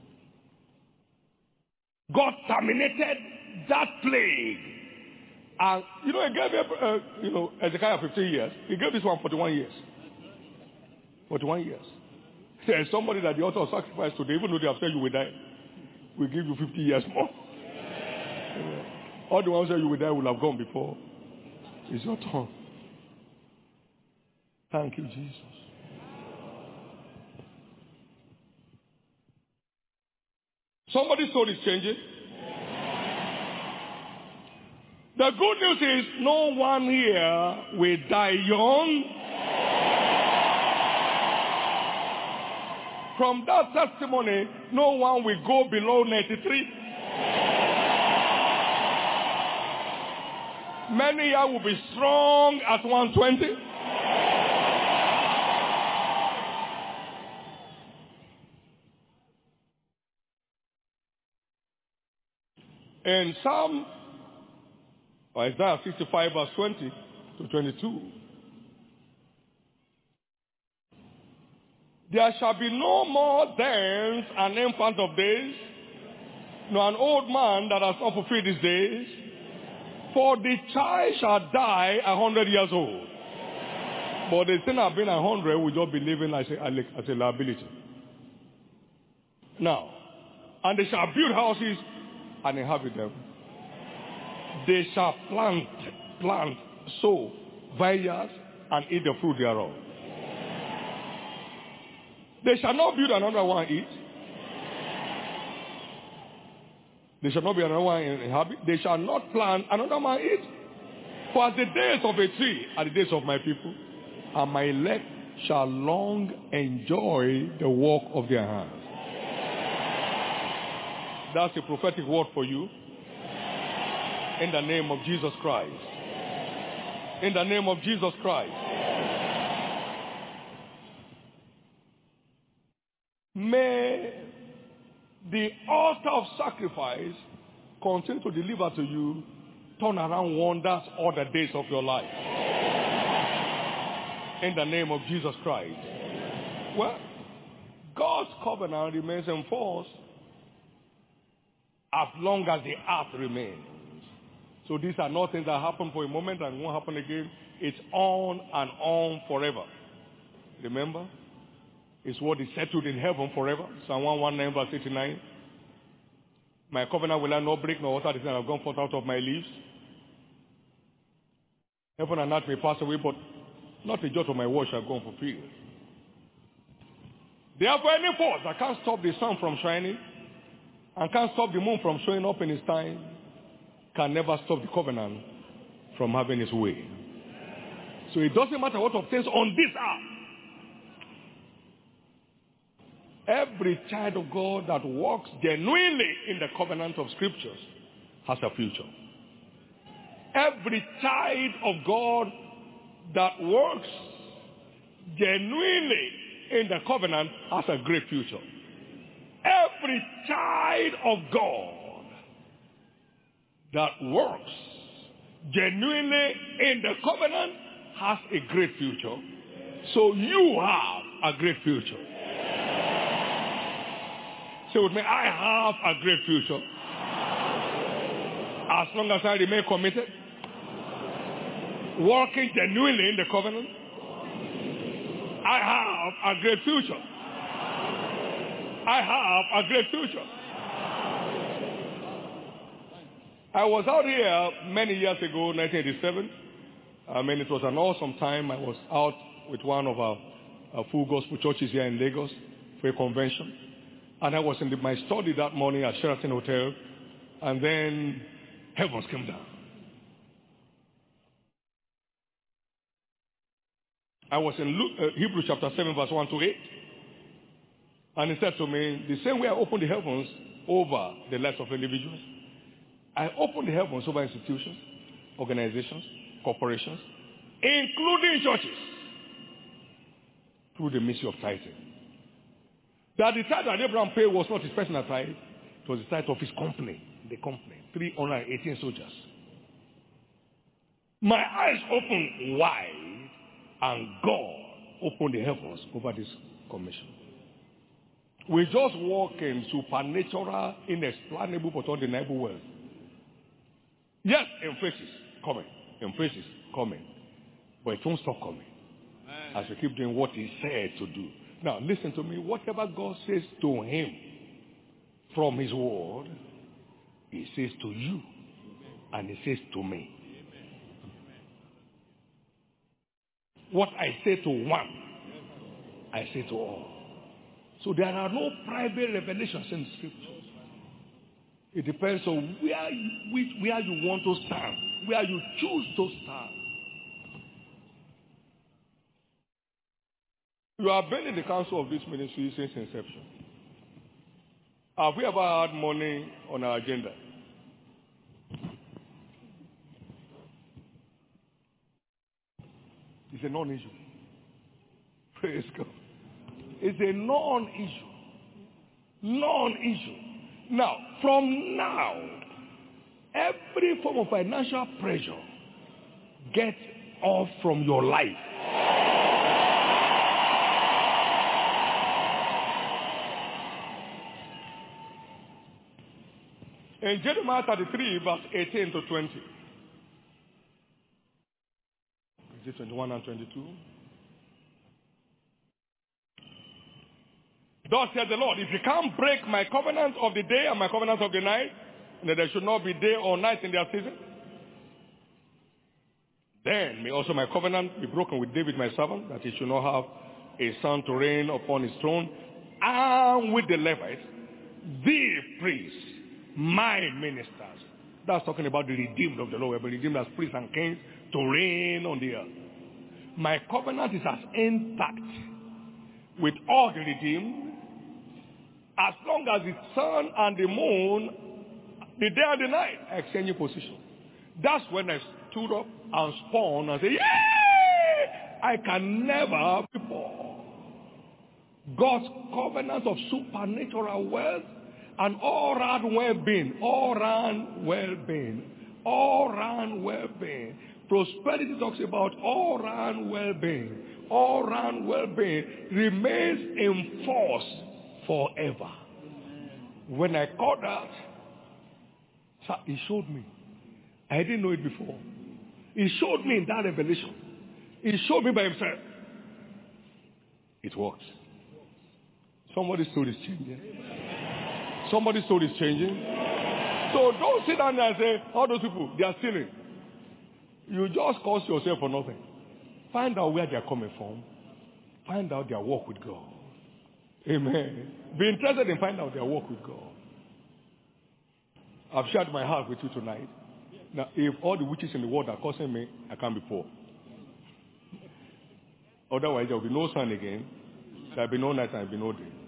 God terminated that plague. And, you know, he gave, uh, you know, Hezekiah fifteen years. He gave this one forty-one years. forty-one years. There is somebody that the altar of sacrifice today, even though they have said you will die, will give you fifty years more. Yeah. All the ones that you will die will have gone before. It's your turn. Thank you, Jesus. Somebody's soul is changing. The good news is no one here will die young. From that testimony, no one will go below ninety-three. Many here will be strong at one twenty. In Psalm Isaiah sixty-five, verse twenty to twenty-two, there shall be no more thence an infant of days, nor an old man that has not fulfilled his days, for the child shall die a hundred years old. But the sinner being a hundred will just be living as a, as a liability. Now, and they shall build houses and inhabit them. They shall plant, plant, sow vineyards and eat the fruit thereof. They shall not build another one eat. They shall not be another one inhabit. They shall not plant another one eat. For as the days of a tree are the days of my people, and my elect shall long enjoy the work of their hands. That's a prophetic word for you. In the name of Jesus Christ. In the name of Jesus Christ. May the altar of sacrifice continue to deliver to you turnaround wonders all the days of your life. In the name of Jesus Christ. Well, God's covenant remains in force as long as the earth remains. So these are not things that happen for a moment and won't happen again. It's on and on forever. Remember? It's what is settled in heaven forever. Psalm one nineteen verse eighty-nine. My covenant will I not break, nor alter the thing I have gone forth out of my lips. Heaven and earth may pass away, but not a jot of my word shall go unfulfilled. Therefore, any force that can't stop the sun from shining and can't stop the moon from showing up in its time can never stop the covenant from having its way. So it doesn't matter what obtains on this earth. Every child of God that walks genuinely in the covenant of scriptures has a future. Every child of God that works genuinely in the covenant has a great future. Every child of God that works genuinely in the covenant has a great future. So you have a great future. Say with me, I have a great future. As long as I remain committed, working genuinely in the covenant, I have a great future. I have a great future. I was out here many years ago, nineteen eighty-seven. I mean, it was an awesome time. I was out with one of our, our full gospel churches here in Lagos for a convention. And I was in the, my study that morning at Sheraton Hotel. And then heavens came down. I was in Luke, uh, Hebrews chapter seven, verse one to eight. And he said to me, the same way I opened the heavens over the lives of individuals, I opened the heavens over institutions, organizations, corporations, including churches, through the mystery of tithing. That the tithe that Abraham paid was not his personal tithe, it was the tithe of his company, the company, three hundred eighteen soldiers. My eyes opened wide, and God opened the heavens over this commission. We just walk in supernatural, inexplainable, but undeniable world. Yes, in phases coming, in phases coming, but it won't stop coming as we keep doing what He said to do. Now, listen to me. Whatever God says to him from His word, He says to you, and He says to me. What I say to one, I say to all. So there are no private revelations in the Scriptures. It depends on where you, which, where you want to stand, where you choose to stand. You have been in the council of this ministry since inception. Have we ever had money on our agenda? It's a non-issue. Praise God. It's a non-issue. Non-issue. Now, from now, every form of financial pressure gets off from your life. In Jeremiah thirty-three, verse eighteen to twenty. Is it twenty-one and twenty-two? Thus said the Lord, if you can't break my covenant of the day and my covenant of the night, and that there should not be day or night in their season, then may also my covenant be broken with David my servant, that he should not have a son to reign upon his throne, and with the Levites, the priests, my ministers. That's talking about the redeemed of the Lord, but redeemed as priests and kings to reign on the earth. My covenant is as intact with all the redeemed as long as the sun and the moon, the day and the night, are exchanging position. That's when I stood up and spun and said, yay! I can never before. God's covenant of supernatural wealth and all-round well-being, all-round well-being, all-round well-being. Prosperity talks about all-round well-being. All-round well-being remains in force forever. When I caught that, sir, He showed me. I didn't know it before. He showed me in that revelation. He showed me by Himself. It works. Somebody's story is changing. Somebody's story is changing. So don't sit down there and say, all those people, they are stealing. You just cost yourself for nothing. Find out where they are coming from. Find out their walk with God. Amen. Be interested in finding out their walk with God. I've shared my heart with you tonight. Now, if all the witches in the world are cursing me, I can't be poor. Otherwise, there will be no sun again. There will be no night and there will be no day.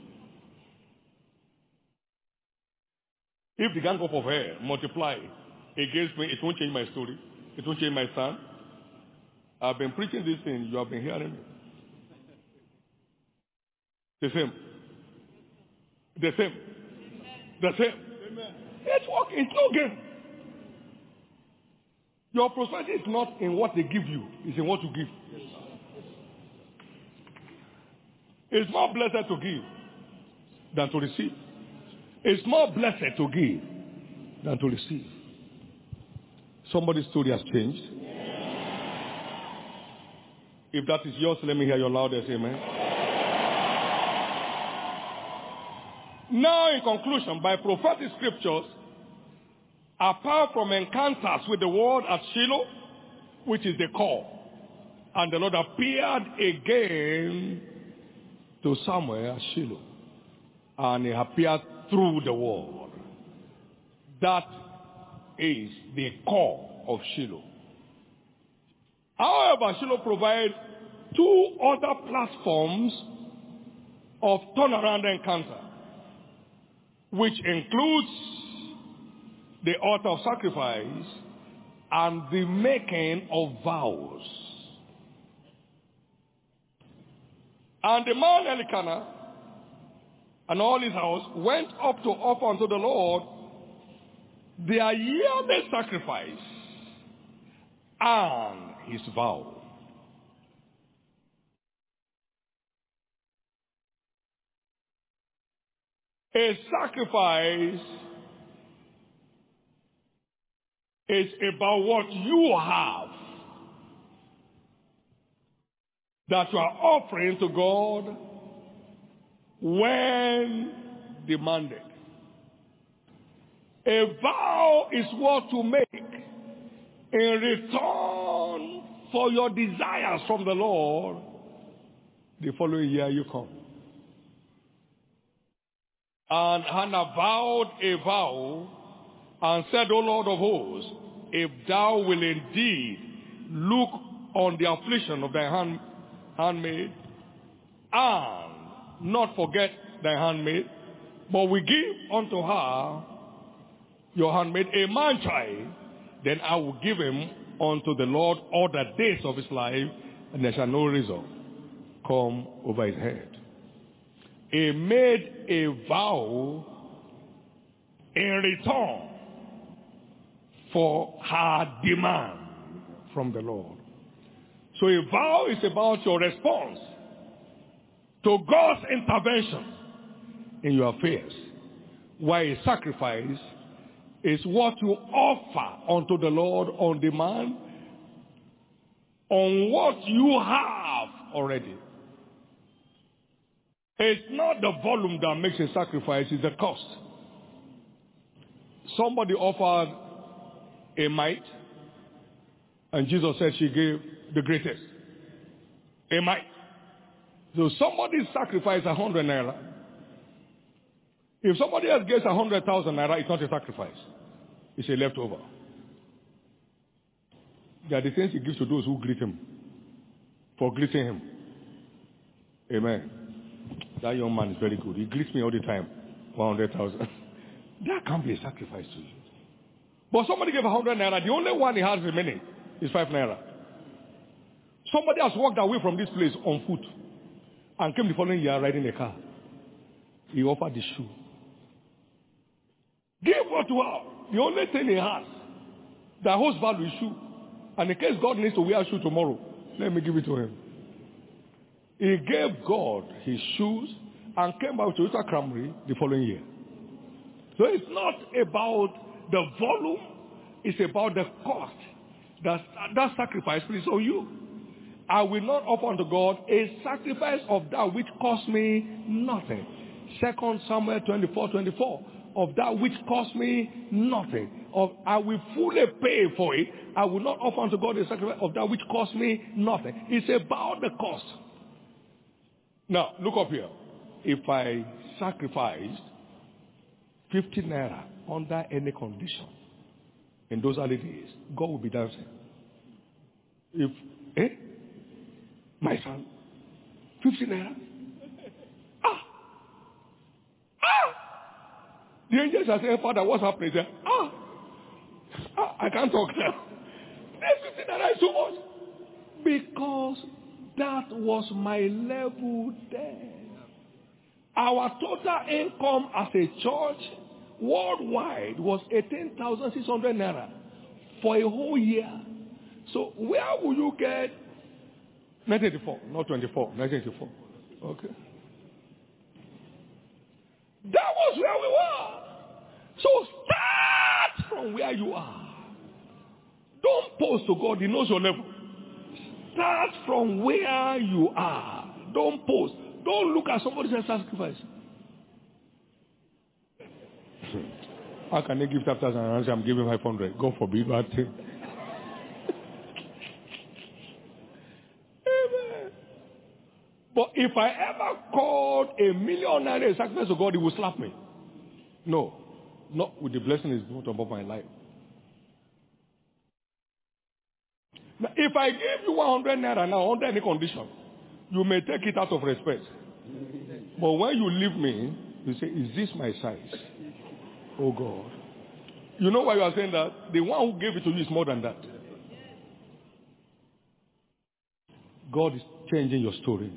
If the gang up of hair multiply against me, it won't change my story. It won't change my stand. I've been preaching this thing. You have been hearing it. The same. The same. The same. It's working. It's no game. Your prosperity is not in what they give you. It's in what you give. It's more blessed to give than to receive. It's more blessed to give than to receive. Somebody's story has changed. If that is yours, let me hear your loudest amen. Now, in conclusion, by prophetic scriptures, apart from encounters with the word at Shiloh, which is the core, and the Lord appeared again to Samuel at Shiloh, and He appeared through the word. That is the core of Shiloh. However, Shiloh provides two other platforms of turnaround encounter, which includes the altar of sacrifice and the making of vows. And the man Elkanah and all his house went up to offer unto the Lord their yearly sacrifice and his vow. A sacrifice is about what you have that you are offering to God when demanded. A vow is what to make in return for your desires from the Lord. The following year you come. And Hannah vowed a vow and said, O Lord of hosts, if thou will indeed look on the affliction of thy hand, handmaid, and not forget thy handmaid, but we give unto her, your handmaid, a man child, then I will give him unto the Lord all the days of his life, and there shall no razor come over his head. He made a vow in return for her demand from the Lord. So a vow is about your response to God's intervention in your affairs, while a sacrifice is what you offer unto the Lord on demand on what you have already. It's not the volume that makes a sacrifice, it's the cost. Somebody offered a mite, and Jesus said she gave the greatest. A mite. So somebody sacrificed a hundred naira. If somebody else gets a hundred thousand naira, it's not a sacrifice. It's a leftover. They are the things he gives to those who greet him, for greeting him. Amen. That young man is very good. He greets me all the time. one hundred thousand. That can't be a sacrifice to you. But somebody gave a hundred naira. The only one he has remaining is five naira. Somebody has walked away from this place on foot and came the following year riding a car. He offered the shoe. Give what to her. The only thing he has that holds value is shoe. And in case God needs to wear a shoe tomorrow, let me give it to him. He gave God his shoes and came back to Toyota Camry the following year. So it's not about the volume, it's about the cost. That, that sacrifice is on you. I will not offer unto God a sacrifice of that which cost me nothing. Second Samuel twenty-four twenty-four. Of that which cost me nothing. Of I will fully pay for it. I will not offer unto God a sacrifice of that which cost me nothing. It's about the cost. Now, look up here. If I sacrificed fifty naira under any condition in those early days, God will be dancing. If, eh? My son, fifty naira? Ah! Ah! The angels are saying, Father, what's happening there? Ah! ah I can't talk now. This fifty naira is too much. Because that was my level then. Our total income as a church worldwide was eighteen thousand six hundred naira for a whole year. So where will you get nineteen eighty-four, not twenty-four, nineteen eighty-four. Okay. That was where we were. So start from where you are. Don't pose to God, he knows your level. Start from where you are. Don't pose. Don't look at somebody else's sacrifice. How can they give five thousand and I'm giving five hundred? God forbid that thing. Amen. But if I ever called a million naira a sacrifice to God, he would slap me. No. Not with the blessing is not above my life. Now, if I give you one hundred naira now under any condition, you may take it out of respect. But when you leave me, you say, is this my size? Oh God. You know why you are saying that? The one who gave it to you is more than that. God is changing your story.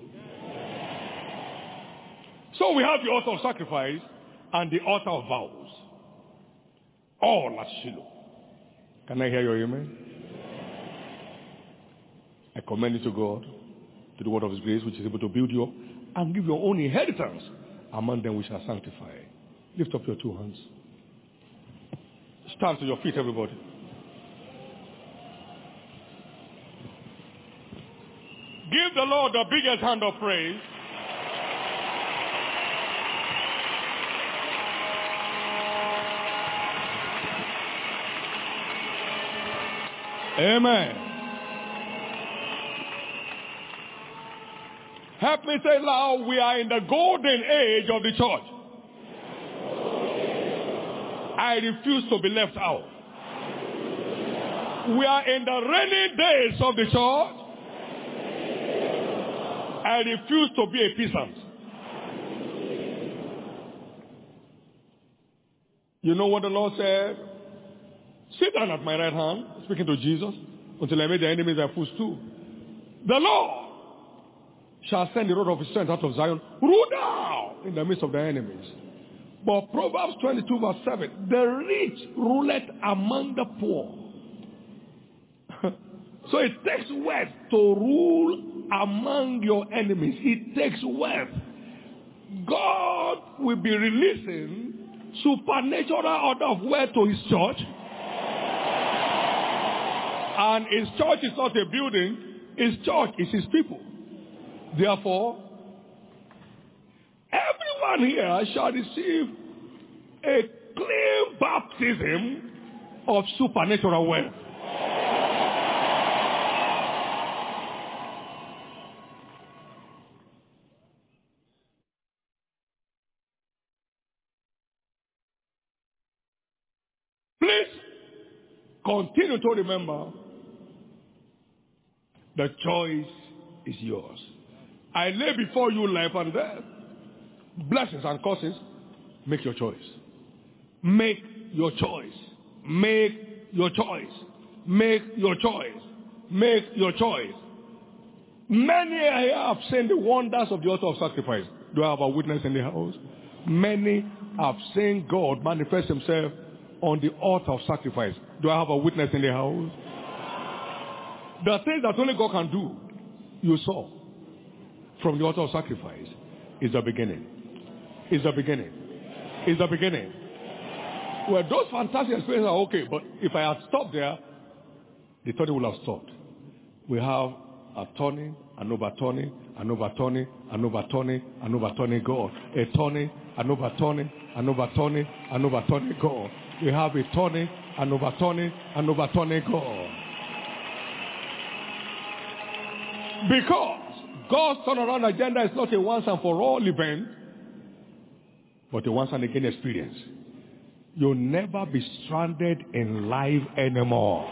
So we have the altar of sacrifice and the altar of vows. All at Shiloh. Can I hear your amen? I commend it to God, to the word of his grace, which is able to build you up and give your own inheritance. Among them we shall sanctify. Lift up your two hands. Stand to your feet, everybody. Give the Lord the biggest hand of praise. Amen. Help me say loud, we are in the golden age of the church. I refuse to be left out. We are in the rainy days of the church. I refuse to be a peasant. You know what the Lord said? Sit down at my right hand, speaking to Jesus, until I make the enemies their footstool. The Lord shall send the rod of his strength out of Zion, rule down in the midst of the enemies. But Proverbs twenty-two verse seven, the rich ruleth among the poor. So it takes wealth to rule among your enemies. It takes wealth. God will be releasing supernatural order of wealth to his church. And his church is not a building. His church is his people. Therefore, everyone here shall receive a clean baptism of supernatural wealth. Please continue to remember the choice is yours. I lay before you life and death, blessings and curses. Make your choice. Make your choice. Make your choice. Make your choice. Make your choice. Many here have seen the wonders of the altar of sacrifice. Do I have a witness in the house? Many have seen God manifest himself on the altar of sacrifice. Do I have a witness in the house? The things that only God can do, you saw from the altar of sacrifice, is the beginning. Is the beginning. Is the beginning. Well, those fantastic experiences are okay, but if I had stopped there, the turning would have stopped. We have a turning, an overturning, an overturning, an overturning, an overturning God. A turning, an overturning, an overturning, an overturning God. We have a turning, an overturning, an overturning God. Because God's turnaround agenda is not a once and for all event, but a once and again experience. You'll never be stranded in life anymore.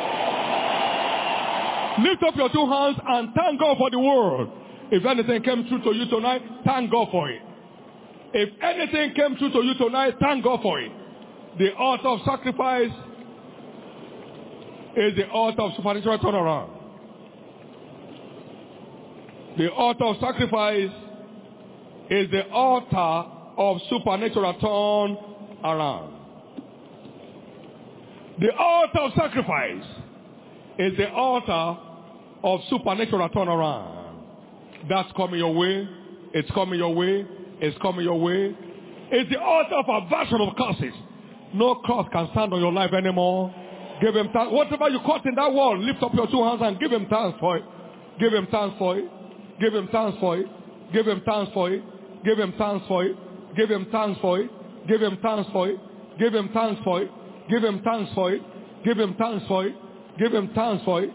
Lift up your two hands and thank God for the word. If anything came true to you tonight, thank God for it. If anything came true to you tonight, thank God for it. The altar of sacrifice is the altar of supernatural turnaround. The altar of sacrifice is the altar of supernatural turn around. The altar of sacrifice is the altar of supernatural turnaround. That's coming your way. It's coming your way. It's coming your way. It's the altar of aversion of curses. No curse can stand on your life anymore. Give him thanks. Whatever you caught in that wall, lift up your two hands and give him thanks for it. Give him thanks for it. Give him thanks for it. Give him thanks for it. Give him thanks for it. Give him thanks for it. Give him thanks for it. Give him thanks for it. Give him thanks for it. Give him thanks for it. Give him thanks for it.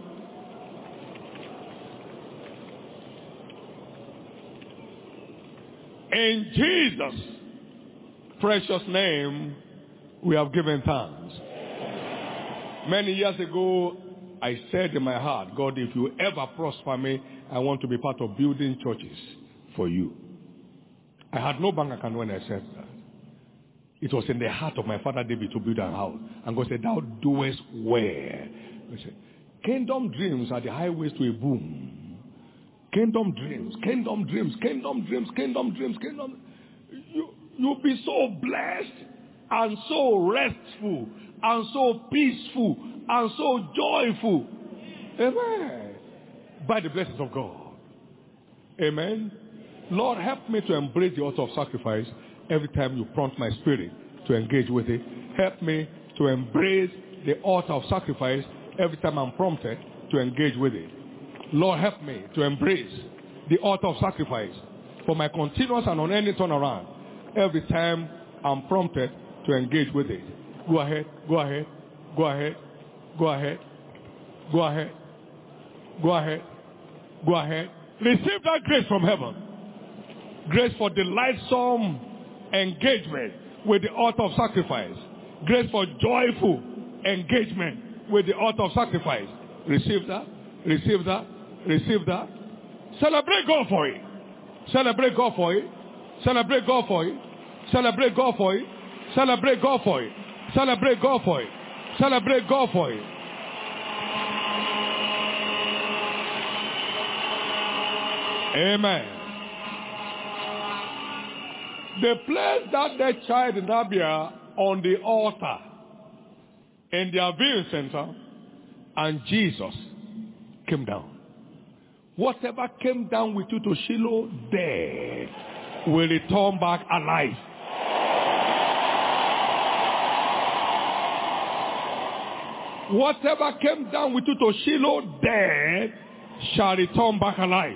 In Jesus' precious name, we have given thanks. Many years ago, I said in my heart, God, if you ever prosper me, I want to be part of building churches for you. I had no bank account when I said that. It was in the heart of my father David to build a house. And God said, thou doest well. I said, kingdom dreams are the highways to a boom. Kingdom dreams, kingdom dreams, kingdom dreams, kingdom dreams, kingdom. You, you'll be so blessed and so restful and so peaceful and so joyful. Amen. By the blessings of God. Amen. Lord, help me to embrace the altar of sacrifice every time you prompt my spirit to engage with it. Help me to embrace the altar of sacrifice every time I'm prompted to engage with it. Lord, help me to embrace the altar of sacrifice for my continuous and unending turnaround every time I'm prompted to engage with it. Go ahead, go ahead, go ahead, go ahead, go ahead, go ahead, go ahead. Receive that grace from heaven. Grace for delightsome engagement with the altar of sacrifice. Grace for joyful engagement with the altar of sacrifice. Receive that, receive that, receive that. Celebrate God for it. Celebrate God for it. Celebrate God for it. Celebrate God for it. Celebrate God for it. Celebrate God for it. Celebrate God for it. Amen. They placed that dead child in Abia on the altar in their viewing center, and Jesus came down. Whatever came down with you to Shiloh dead will return back alive. Whatever came down with you to Shiloh dead shall return back alive.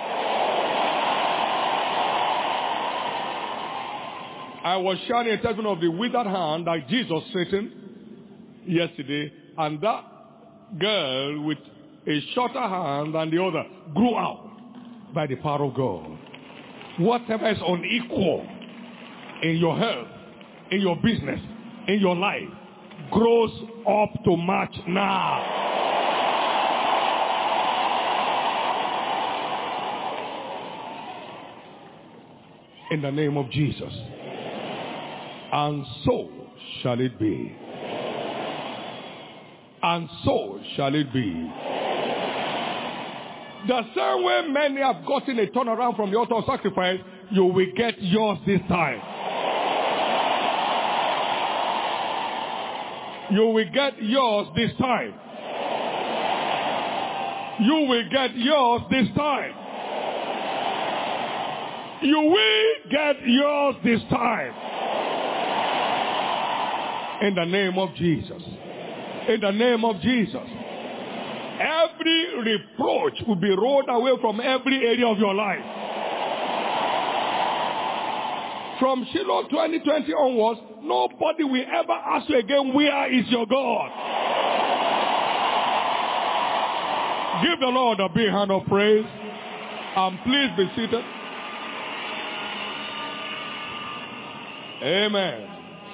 I was sharing a testimony of the withered hand that Jesus straightened yesterday, and that girl with a shorter hand than the other grew out by the power of God. Whatever is unequal in your health, in your business, in your life, grows up to match now. In the name of Jesus. And so shall it be. And so shall it be. The same way many have gotten a turnaround from the altar of sacrifice, you will get yours this time. You will get yours this time. You will get yours this time. You will get yours this time. In the name of Jesus. In the name of Jesus. Every reproach will be rolled away from every area of your life. From Shiloh twenty twenty onwards, nobody will ever ask you again, where is your God? Give the Lord a big hand of praise. And please be seated. Amen.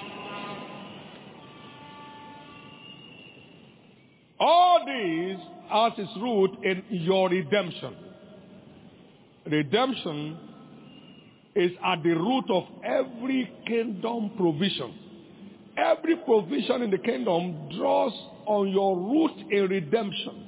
All these has its root in your redemption. Redemption is at the root of every kingdom provision. Every provision in the kingdom draws on your root in redemption.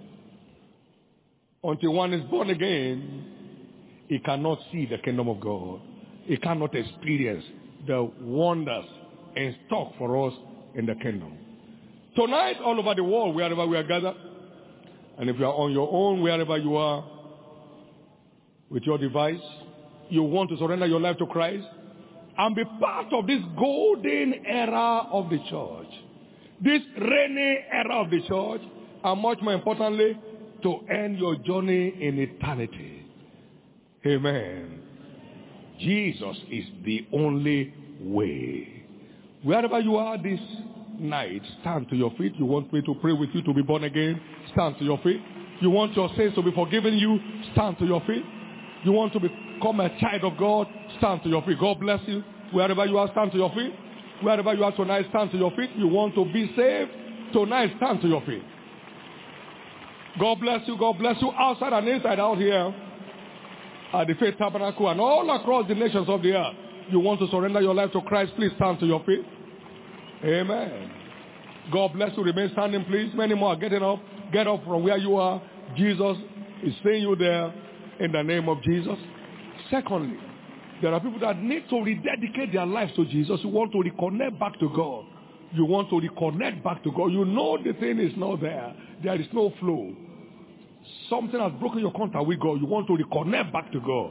Until one is born again, he cannot see the kingdom of God. He cannot experience the wonders in stock for us in the kingdom. Tonight, all over the world, wherever we are gathered, and if you are on your own, wherever you are, with your device, you want to surrender your life to Christ and be part of this golden era of the church, this rainy era of the church, and much more importantly, to end your journey in eternity. Amen. Jesus is the only way. Wherever you are this night, stand to your feet. You want me to pray with you to be born again? Stand to your feet. You want your sins to be forgiven you? Stand to your feet. You want to become a child of God? Stand to your feet. God bless you. Wherever you are, stand to your feet. Wherever you are tonight, stand to your feet. You want to be saved? Tonight, stand to your feet. God bless you. God bless you outside and inside out here at the Faith Tabernacle and all across the nations of the earth. You want to surrender your life to Christ? Please stand to your feet. Amen. God bless you. Remain standing, please. Many more are getting up. Get up from where you are. Jesus is seeing you there in the name of Jesus. Secondly, there are people that need to rededicate their lives to Jesus. You want to reconnect back to God. You want to reconnect back to God. You know the thing is not there. There is no flow. Something has broken your contact with God. You want to reconnect back to God.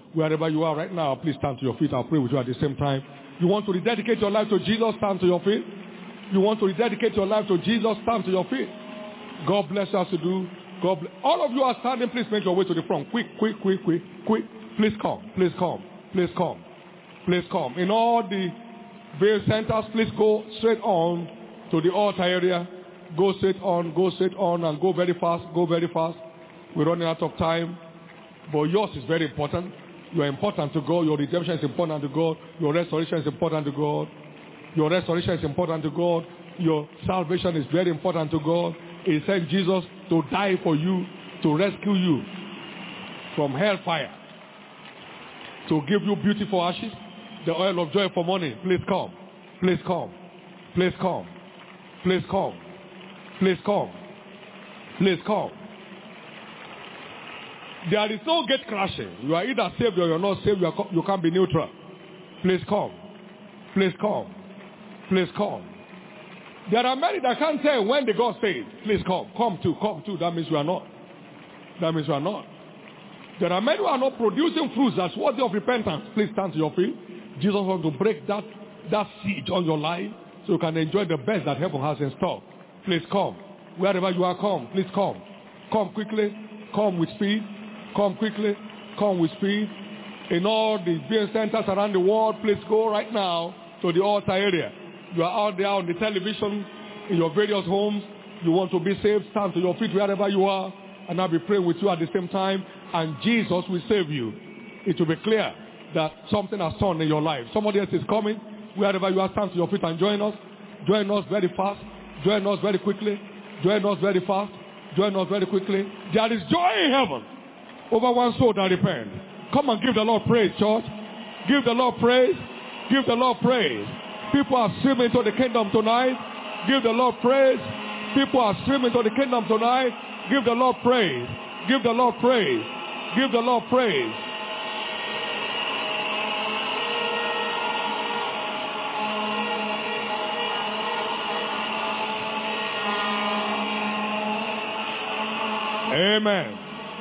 Wherever you are right now, please stand to your feet. I'll pray with you at the same time. You want to rededicate your life to Jesus? Stand to your feet. You want to rededicate your life to Jesus? Stand to your feet. God bless us to do. God bless. All of you are standing. Please make your way to the front. Quick, quick, quick, quick, quick. Please come. Please come. Please come. Please come. In all the various centers, please go straight on to the altar area. Go straight on, go straight on, and go very fast. Go very fast. We're running out of time. But yours is very important. You are important to God. Your redemption is important to God. Your restoration is important to God. Your restoration is important to God. Your salvation is very important to God. He sent Jesus to die for you, to rescue you from hellfire, to give you beauty for ashes, the oil of joy for mourning. Please come. Please come. Please come. Please come. Please come. Please come. There is no gate crashing. You are either saved or you are not saved. You, are, you can't be neutral. Please come. Please come. Please come. There are many that can't say when they got saved. Please come. Come too. Come too. That means you are not. That means you are not. There are many who are not producing fruits that's worthy of repentance. Please stand to your feet. Jesus wants to break that, that siege on your life so you can enjoy the best that heaven has in store. Please come. Wherever you are, come. Please come. Come quickly. Come with speed. Come quickly. Come with speed. In all the viewing centers around the world, please go right now to the altar area. You are out there on the television, in your various homes. You want to be saved, stand to your feet wherever you are, and I'll be praying with you at the same time, and Jesus will save you. It will be clear that something has turned in your life. Somebody else is coming. Wherever you are, stand to your feet and join us. Join us very fast. Join us very quickly. Join us very fast. Join us very quickly. There is joy in heaven over one soul that repent. Come and give the Lord praise, church. Give the Lord praise. Give the Lord praise. People are streaming to the kingdom tonight. Give the Lord praise. People are streaming to the kingdom tonight. Give the Lord praise. Give the Lord praise. Give the Lord praise. Amen.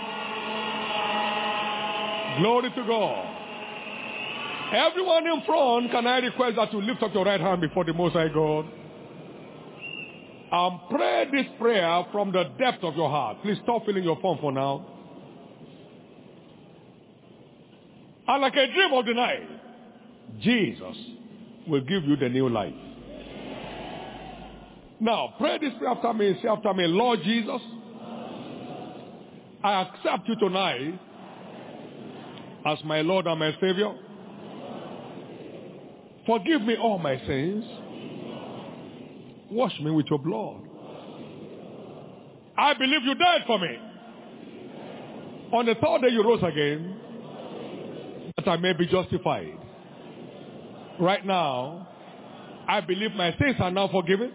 Glory to God. Everyone in front, can I request that you lift up your right hand before the Most High God and pray this prayer from the depth of your heart. Please stop filling your phone for now. And like a dream of the night, Jesus will give you the new life. Now, pray this prayer after me. Say after me, Lord Jesus, I accept you tonight as my Lord and my Savior. Forgive me all my sins. Wash me with your blood. I believe you died for me. On the third day you rose again, that I may be justified. Right now, I believe my sins are now forgiven.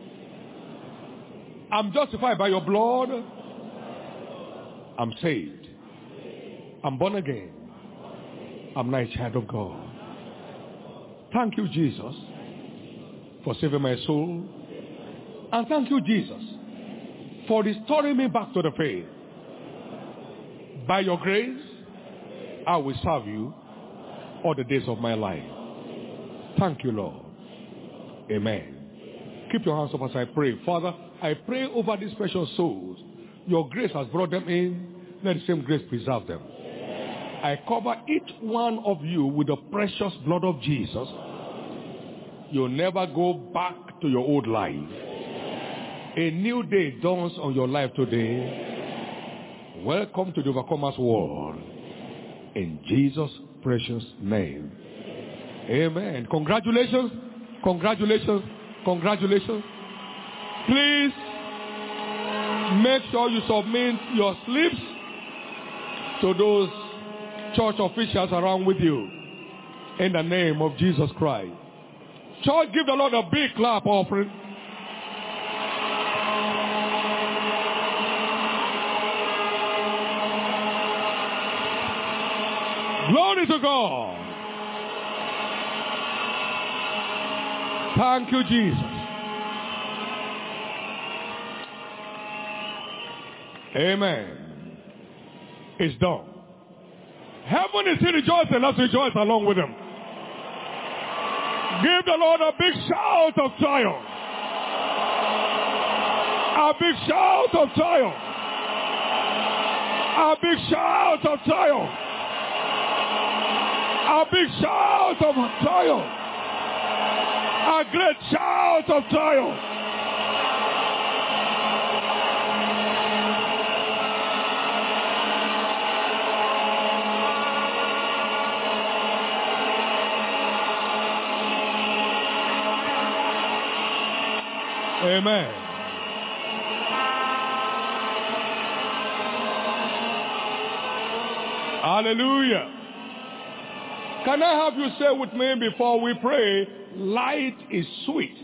I'm justified by your blood. I'm saved. I'm born again. I'm now a child of God. Thank you, Jesus, for saving my soul. And thank you, Jesus, for restoring me back to the faith. By your grace, I will serve you all the days of my life. Thank you, Lord. Amen. Keep your hands up as I pray. Father, I pray over these precious souls. Your grace has brought them in. Let the same grace preserve them. I cover each one of you with the precious blood of Jesus. You'll never go back to your old life. A new day dawns on your life today. Welcome to the Overcomers world. In Jesus' precious name. Amen. Congratulations. Congratulations. Congratulations. Please make sure you submit your slips to those church officials around with you. In the name of Jesus Christ. Church, give the Lord a big clap offering. Glory to God. Thank you, Jesus. Amen. It's done. Heaven is still rejoicing. Let's rejoice along with them. Give the Lord a big shout of triumph. A big shout of triumph. A big shout of triumph. A big shout of triumph. A great shout of triumph. Amen. Hallelujah. Can I have you say with me before we pray, light is sweet.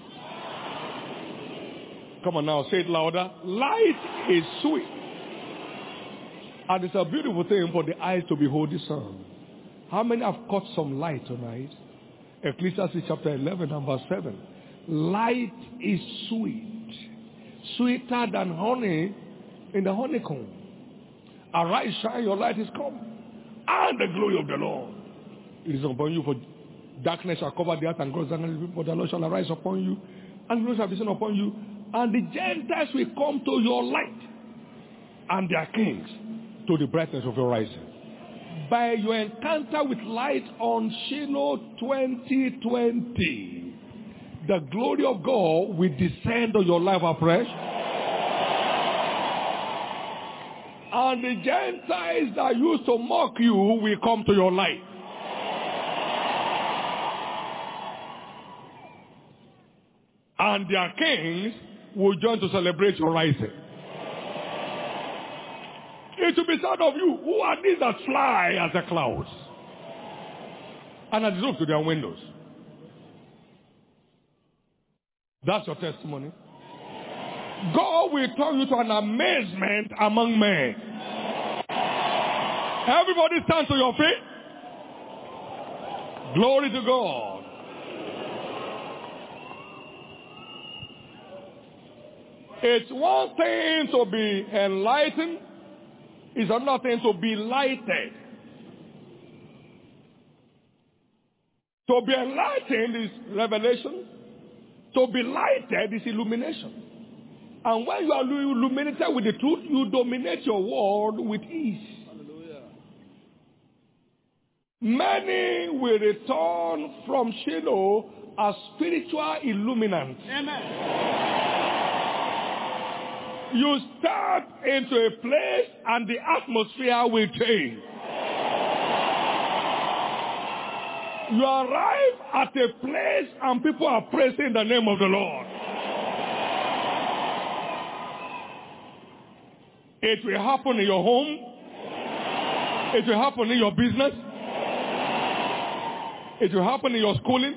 Come on now, say it louder. Light is sweet. And it's a beautiful thing for the eyes to behold the sun. How many have caught some light tonight? Ecclesiastes chapter eleven and verse seven. Light is sweet, sweeter than honey in the honeycomb. Arise, shine, your light is come, and the glory of the Lord is upon you. For darkness shall cover the earth, and gross darkness, but the Lord shall arise upon you, and glory shall be seen upon you. And the Gentiles will come to your light, and their kings to the brightness of your rising. By your encounter with light on Shiloh twenty twenty, the glory of God will descend on your life afresh. And the Gentiles that used to mock you will come to your light. And their kings will join to celebrate your rising. It will be said of you, who are these that fly as the clouds and are resolved to their windows? That's your testimony. God will turn you to an amazement among men. Everybody stand to your feet. Glory to God. It's one thing to be enlightened. It's another thing to be lighted. To be enlightened is revelation. To be lighted is illumination. And when you are illuminated with the truth, you dominate your world with ease. Hallelujah. Many will return from Shiloh as spiritual illuminants. Amen. You step into a place and the atmosphere will change. You arrive at a place and people are praising the name of the Lord. It will happen in your home. It will happen in your business. It will happen in your schooling.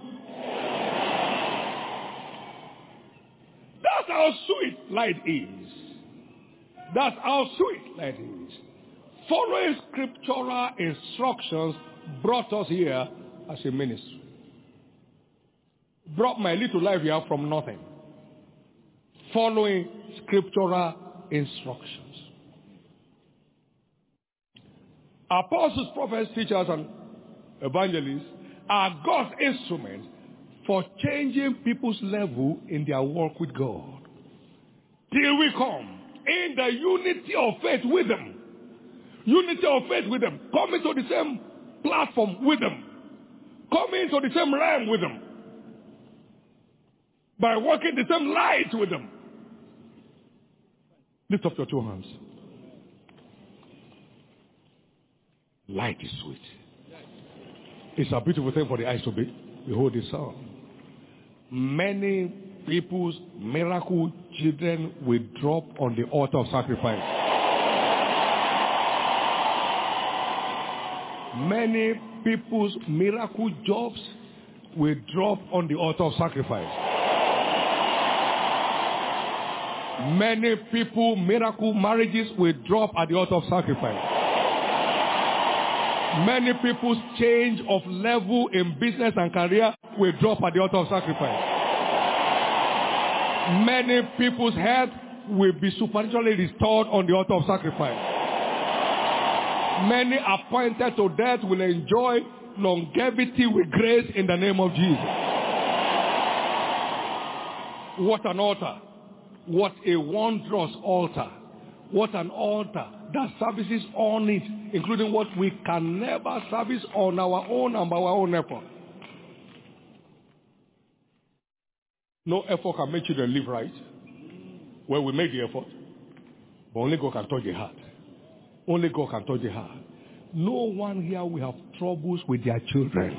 That's how sweet light is. That's how sweet light is. Following scriptural instructions brought us here as a ministry. Brought my little life here from nothing. Following scriptural instructions. Apostles, prophets, teachers, and evangelists are God's instruments for changing people's level in their work with God. Till we come in the unity of faith with them. Unity of faith with them. Coming to the same platform with them. Coming to the same realm with them. By working the same light with them. Lift up your two hands. Light is sweet. It's a beautiful thing for the eyes to be. Behold the sun. Many people's miracle children will drop on the altar of sacrifice. Many people's miracle jobs will drop on the altar of sacrifice. Many people miracle marriages will drop at the altar of sacrifice. Many people's change of level in business and career will drop at the altar of sacrifice. Many people's health will be supernaturally restored on the altar of sacrifice. Many appointed to death will enjoy longevity with grace in the name of Jesus. What an altar. What a wondrous altar. What an altar that services on it, including what we can never service on our own and by our own effort. No effort can make children live right. Well, we make the effort. But only God can touch the heart. Only God can touch the heart. No one here will have troubles with their children.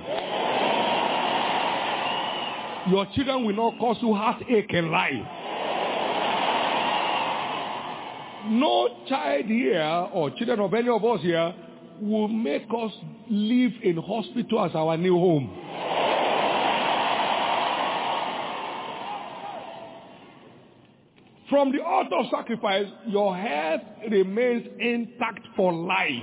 Your children will not cause you heartache in life. No child here or children of any of us here will make us live in hospital as our new home. From the altar of sacrifice, your health remains intact for life.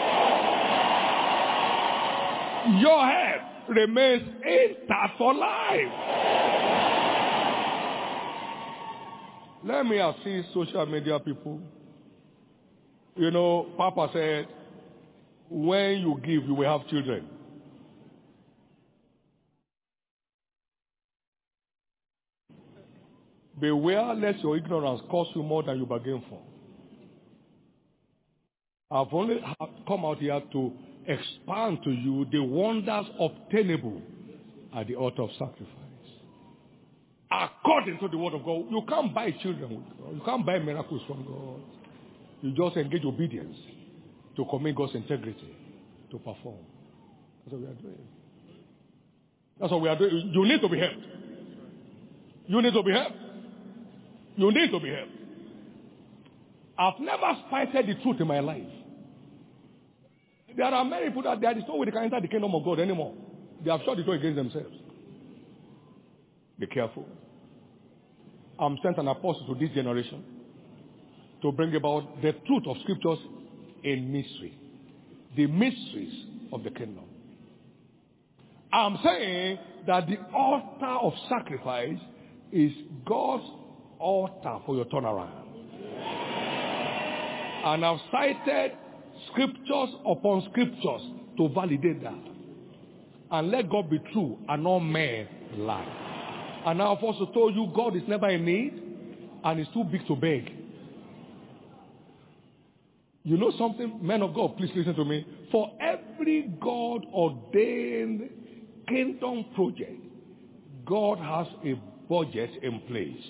Your health remains intact for life. Let me assist social media people. You know, Papa said, when you give, you will have children. Beware lest your ignorance cost you more than you bargain for. I've only come out here to expand to you the wonders obtainable at the altar of sacrifice. According to the word of God, you can't buy children with God. You can't buy miracles from God. You just engage obedience to commit God's integrity to perform. That's what we are doing. That's what we are doing. You need to be helped. You need to be helped. You need to be helped. I've never spited the truth in my life. There are many people that there is no way they can enter the kingdom of God anymore. They have shut the door against themselves. Be careful. I'm sent an apostle to this generation to bring about the truth of scriptures in mystery. The mysteries of the kingdom. I'm saying that the altar of sacrifice is God's altar for your turnaround. And I've cited scriptures upon scriptures to validate that. And let God be true and not men lie. And I've also told you God is never in need and is too big to beg. You know something? Men of God, please listen to me. For every God-ordained kingdom project, God has a budget in place.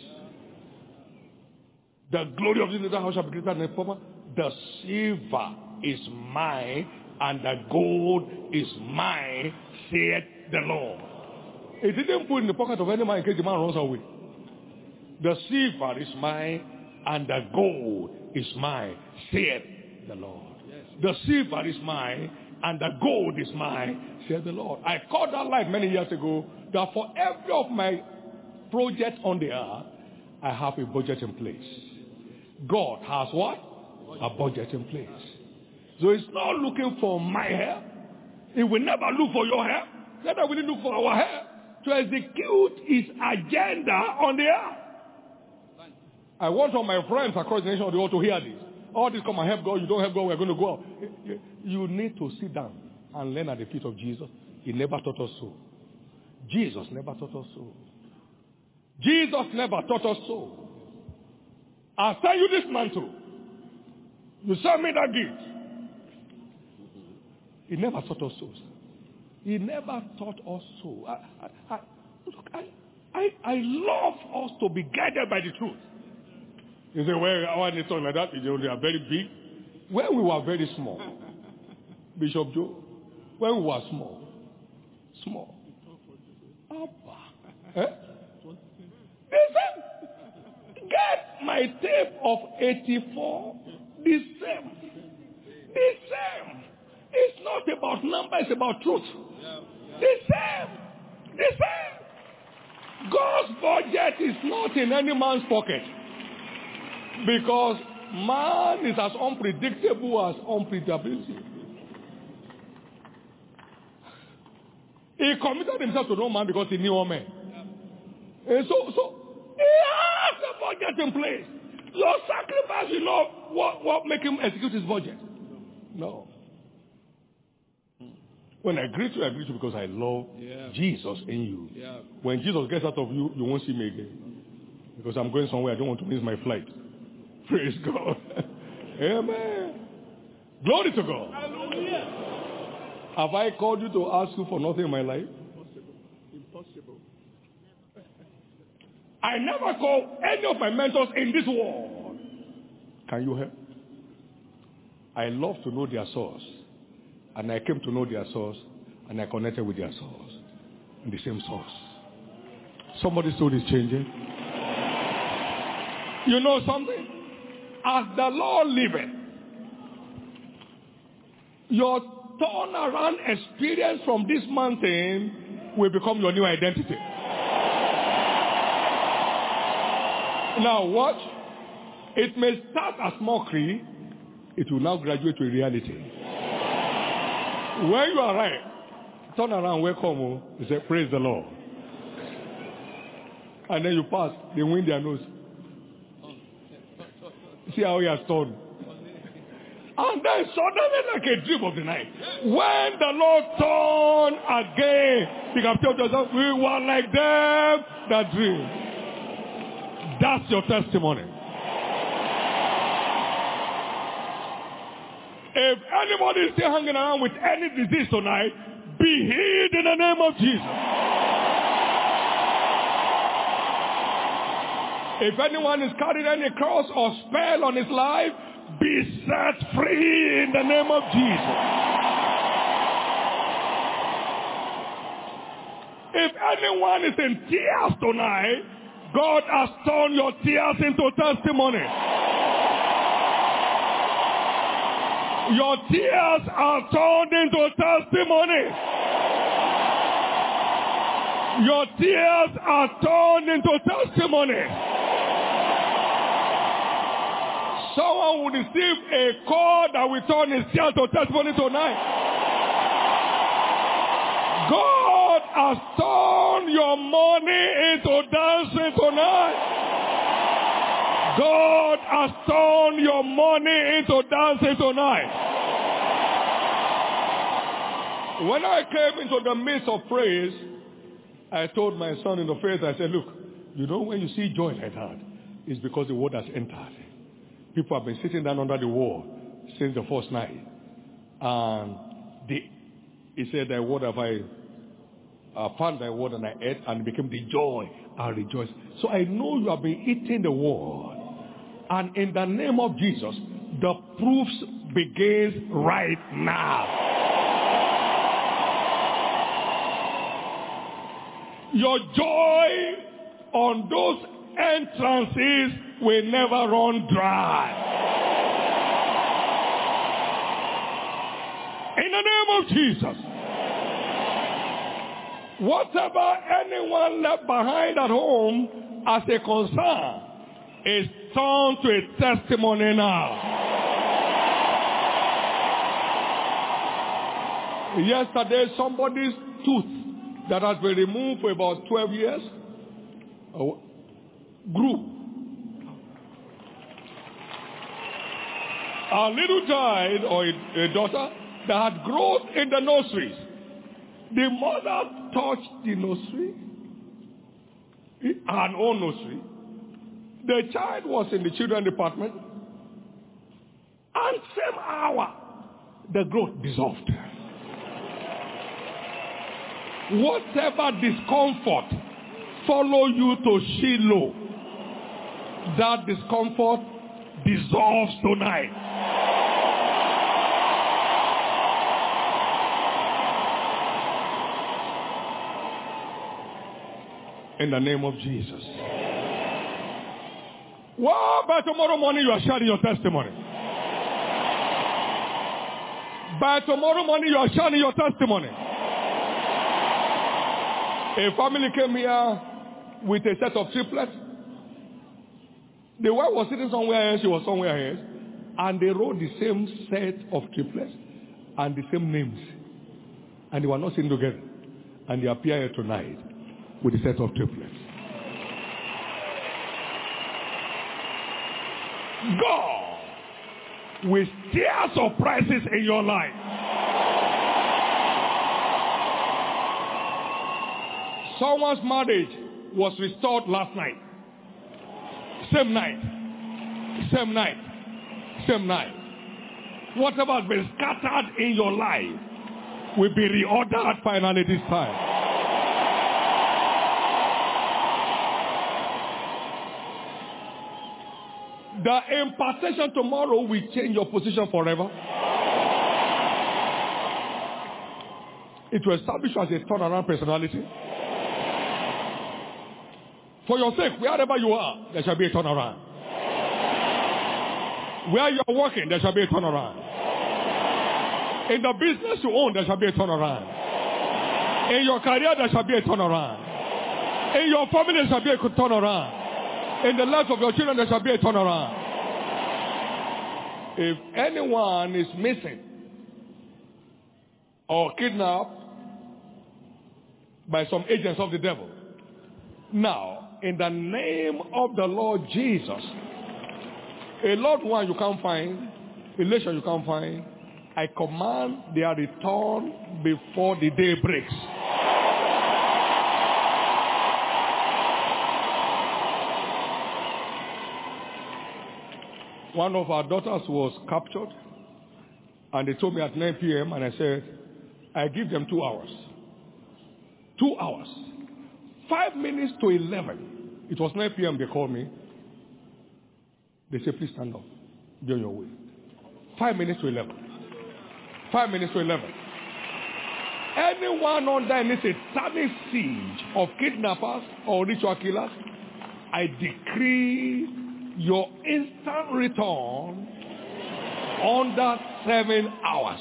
The glory of this little house shall be greater than the former. The silver is mine and the gold is mine, saith the Lord. It didn't put in the pocket of any man in case the man runs away. The silver is mine and the gold is mine, saith the Lord. Yes. The silver is mine and the gold is mine, saith the Lord. I called that light many years ago that for every of my projects on the earth, I have a budget in place. God has what? A budget in place. So it's not looking for my hair. It will never look for your hair. Neither will it look for our hair to execute his agenda on the earth. I want all my friends across the nation of the world to hear this. All this come and help God. You don't help God, we're going to go out. You need to sit down and learn at the feet of Jesus. He never taught us so. Jesus never taught us so. Jesus never taught us so. I'll send you this mantle. You send me that gift. He never taught us so. He never taught us so. I, I, I, look, I, I, I love us to be guided by the truth. You say, well, our they talk like that, they are very big. When we were very small, Bishop Joe, when we were small, small. Abba. Eh? Listen, get my tape of eighty-four, the same. The same. It's not about number, it's about truth. The same. The same. God's budget is not in any man's pocket. Because man is as unpredictable as unpredictability. He committed himself to no man because he knew all men. And so, so he has a budget in place. Your sacrifice will not what, what make him execute his budget. No. When I greet you, I greet you because I love yeah. Jesus in you. Yeah. When Jesus gets out of you, you won't see me again. Because I'm going somewhere, I don't want to miss my flight. Praise God. Amen. Glory to God. Hallelujah. Have I called you to ask you for nothing in my life? Impossible. Impossible. I never call any of my mentors in this world. Can you help? I love to know their source. And I came to know their source, and I connected with their source. And the same source. Somebody's soul is changing. You know something? As the Lord liveth, your turnaround experience from this mountain will become your new identity. Now watch. It may start as mockery. It will now graduate to a reality. When you arrive, turn around, welcome. You say, praise the Lord. And then you pass, they wind their nose. See how he has turned. And then suddenly, like a dream of the night, when the Lord turned again, you can tell yourself, we were like them that dream. That's your testimony. If anybody is still hanging around with any disease tonight, be healed in the name of Jesus. If anyone is carrying any cross or spell on his life, be set free in the name of Jesus. If anyone is in tears tonight, God has turned your tears into testimony. Your tears are turned into testimony. Your tears are turned into testimony. Someone will receive a call that will turn his tears to testimony tonight. God has turned your money into dancing tonight. God has turned your money into dancing tonight. When I came into the midst of praise, I told my son in the faith, I said, look, you know when you see joy like that, it's because the word has entered. People have been sitting down under the wall since the first night. And they, he said, thy word have I uh, found thy word and I ate, and it became the joy I rejoice. So I know you have been eating the word. And in the name of Jesus, the proofs begins right now. Your joy on those entrances will never run dry. In the name of Jesus. Whatever anyone left behind at home as a concern is turned to a testimony now. Yesterday, somebody's tooth that has been removed for about twelve years uh, grew. A little child or a, a daughter that had growth in the nostrils. The mother touched the nostril, her own nostril. The child was in the children's department. And same hour, the growth dissolved. Whatever discomfort follow you to Shiloh, that discomfort dissolves tonight. In the name of Jesus. Well, by tomorrow morning you are sharing your testimony. By tomorrow morning you are sharing your testimony. A family came here with a set of triplets. The wife was sitting somewhere else, she was somewhere else. And they wrote the same set of triplets and the same names. And they were not sitting together. And they appear here tonight with a set of triplets. God will stir surprises in your life. Someone's marriage was restored last night. Same night. Same night. Same night. Whatever has been scattered in your life will be reordered finally this time. The impartation tomorrow will change your position forever. It will establish you as a turnaround personality. For your sake, wherever you are, there shall be a turnaround. Where you are working, there shall be a turnaround. In the business you own, there shall be a turnaround. In your career, there shall be a turnaround. In your family, there shall be a turnaround. In the lives of your children, there shall be a turnaround. If anyone is missing or kidnapped by some agents of the devil, now, in the name of the Lord Jesus, a loved one you can't find, a relation you can't find, I command their return before the day breaks. One of our daughters was captured, and they told me at nine p.m., and I said, I give them two hours. Two hours. Five minutes to eleven. It was nine p.m. they called me. They said, please stand up. Be on your way. Five minutes to eleven. Five minutes to eleven. Anyone under any satanic siege of kidnappers or ritual killers, I decree your instant return under seven hours.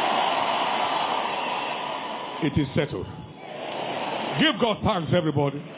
It is settled. Give God thanks, everybody.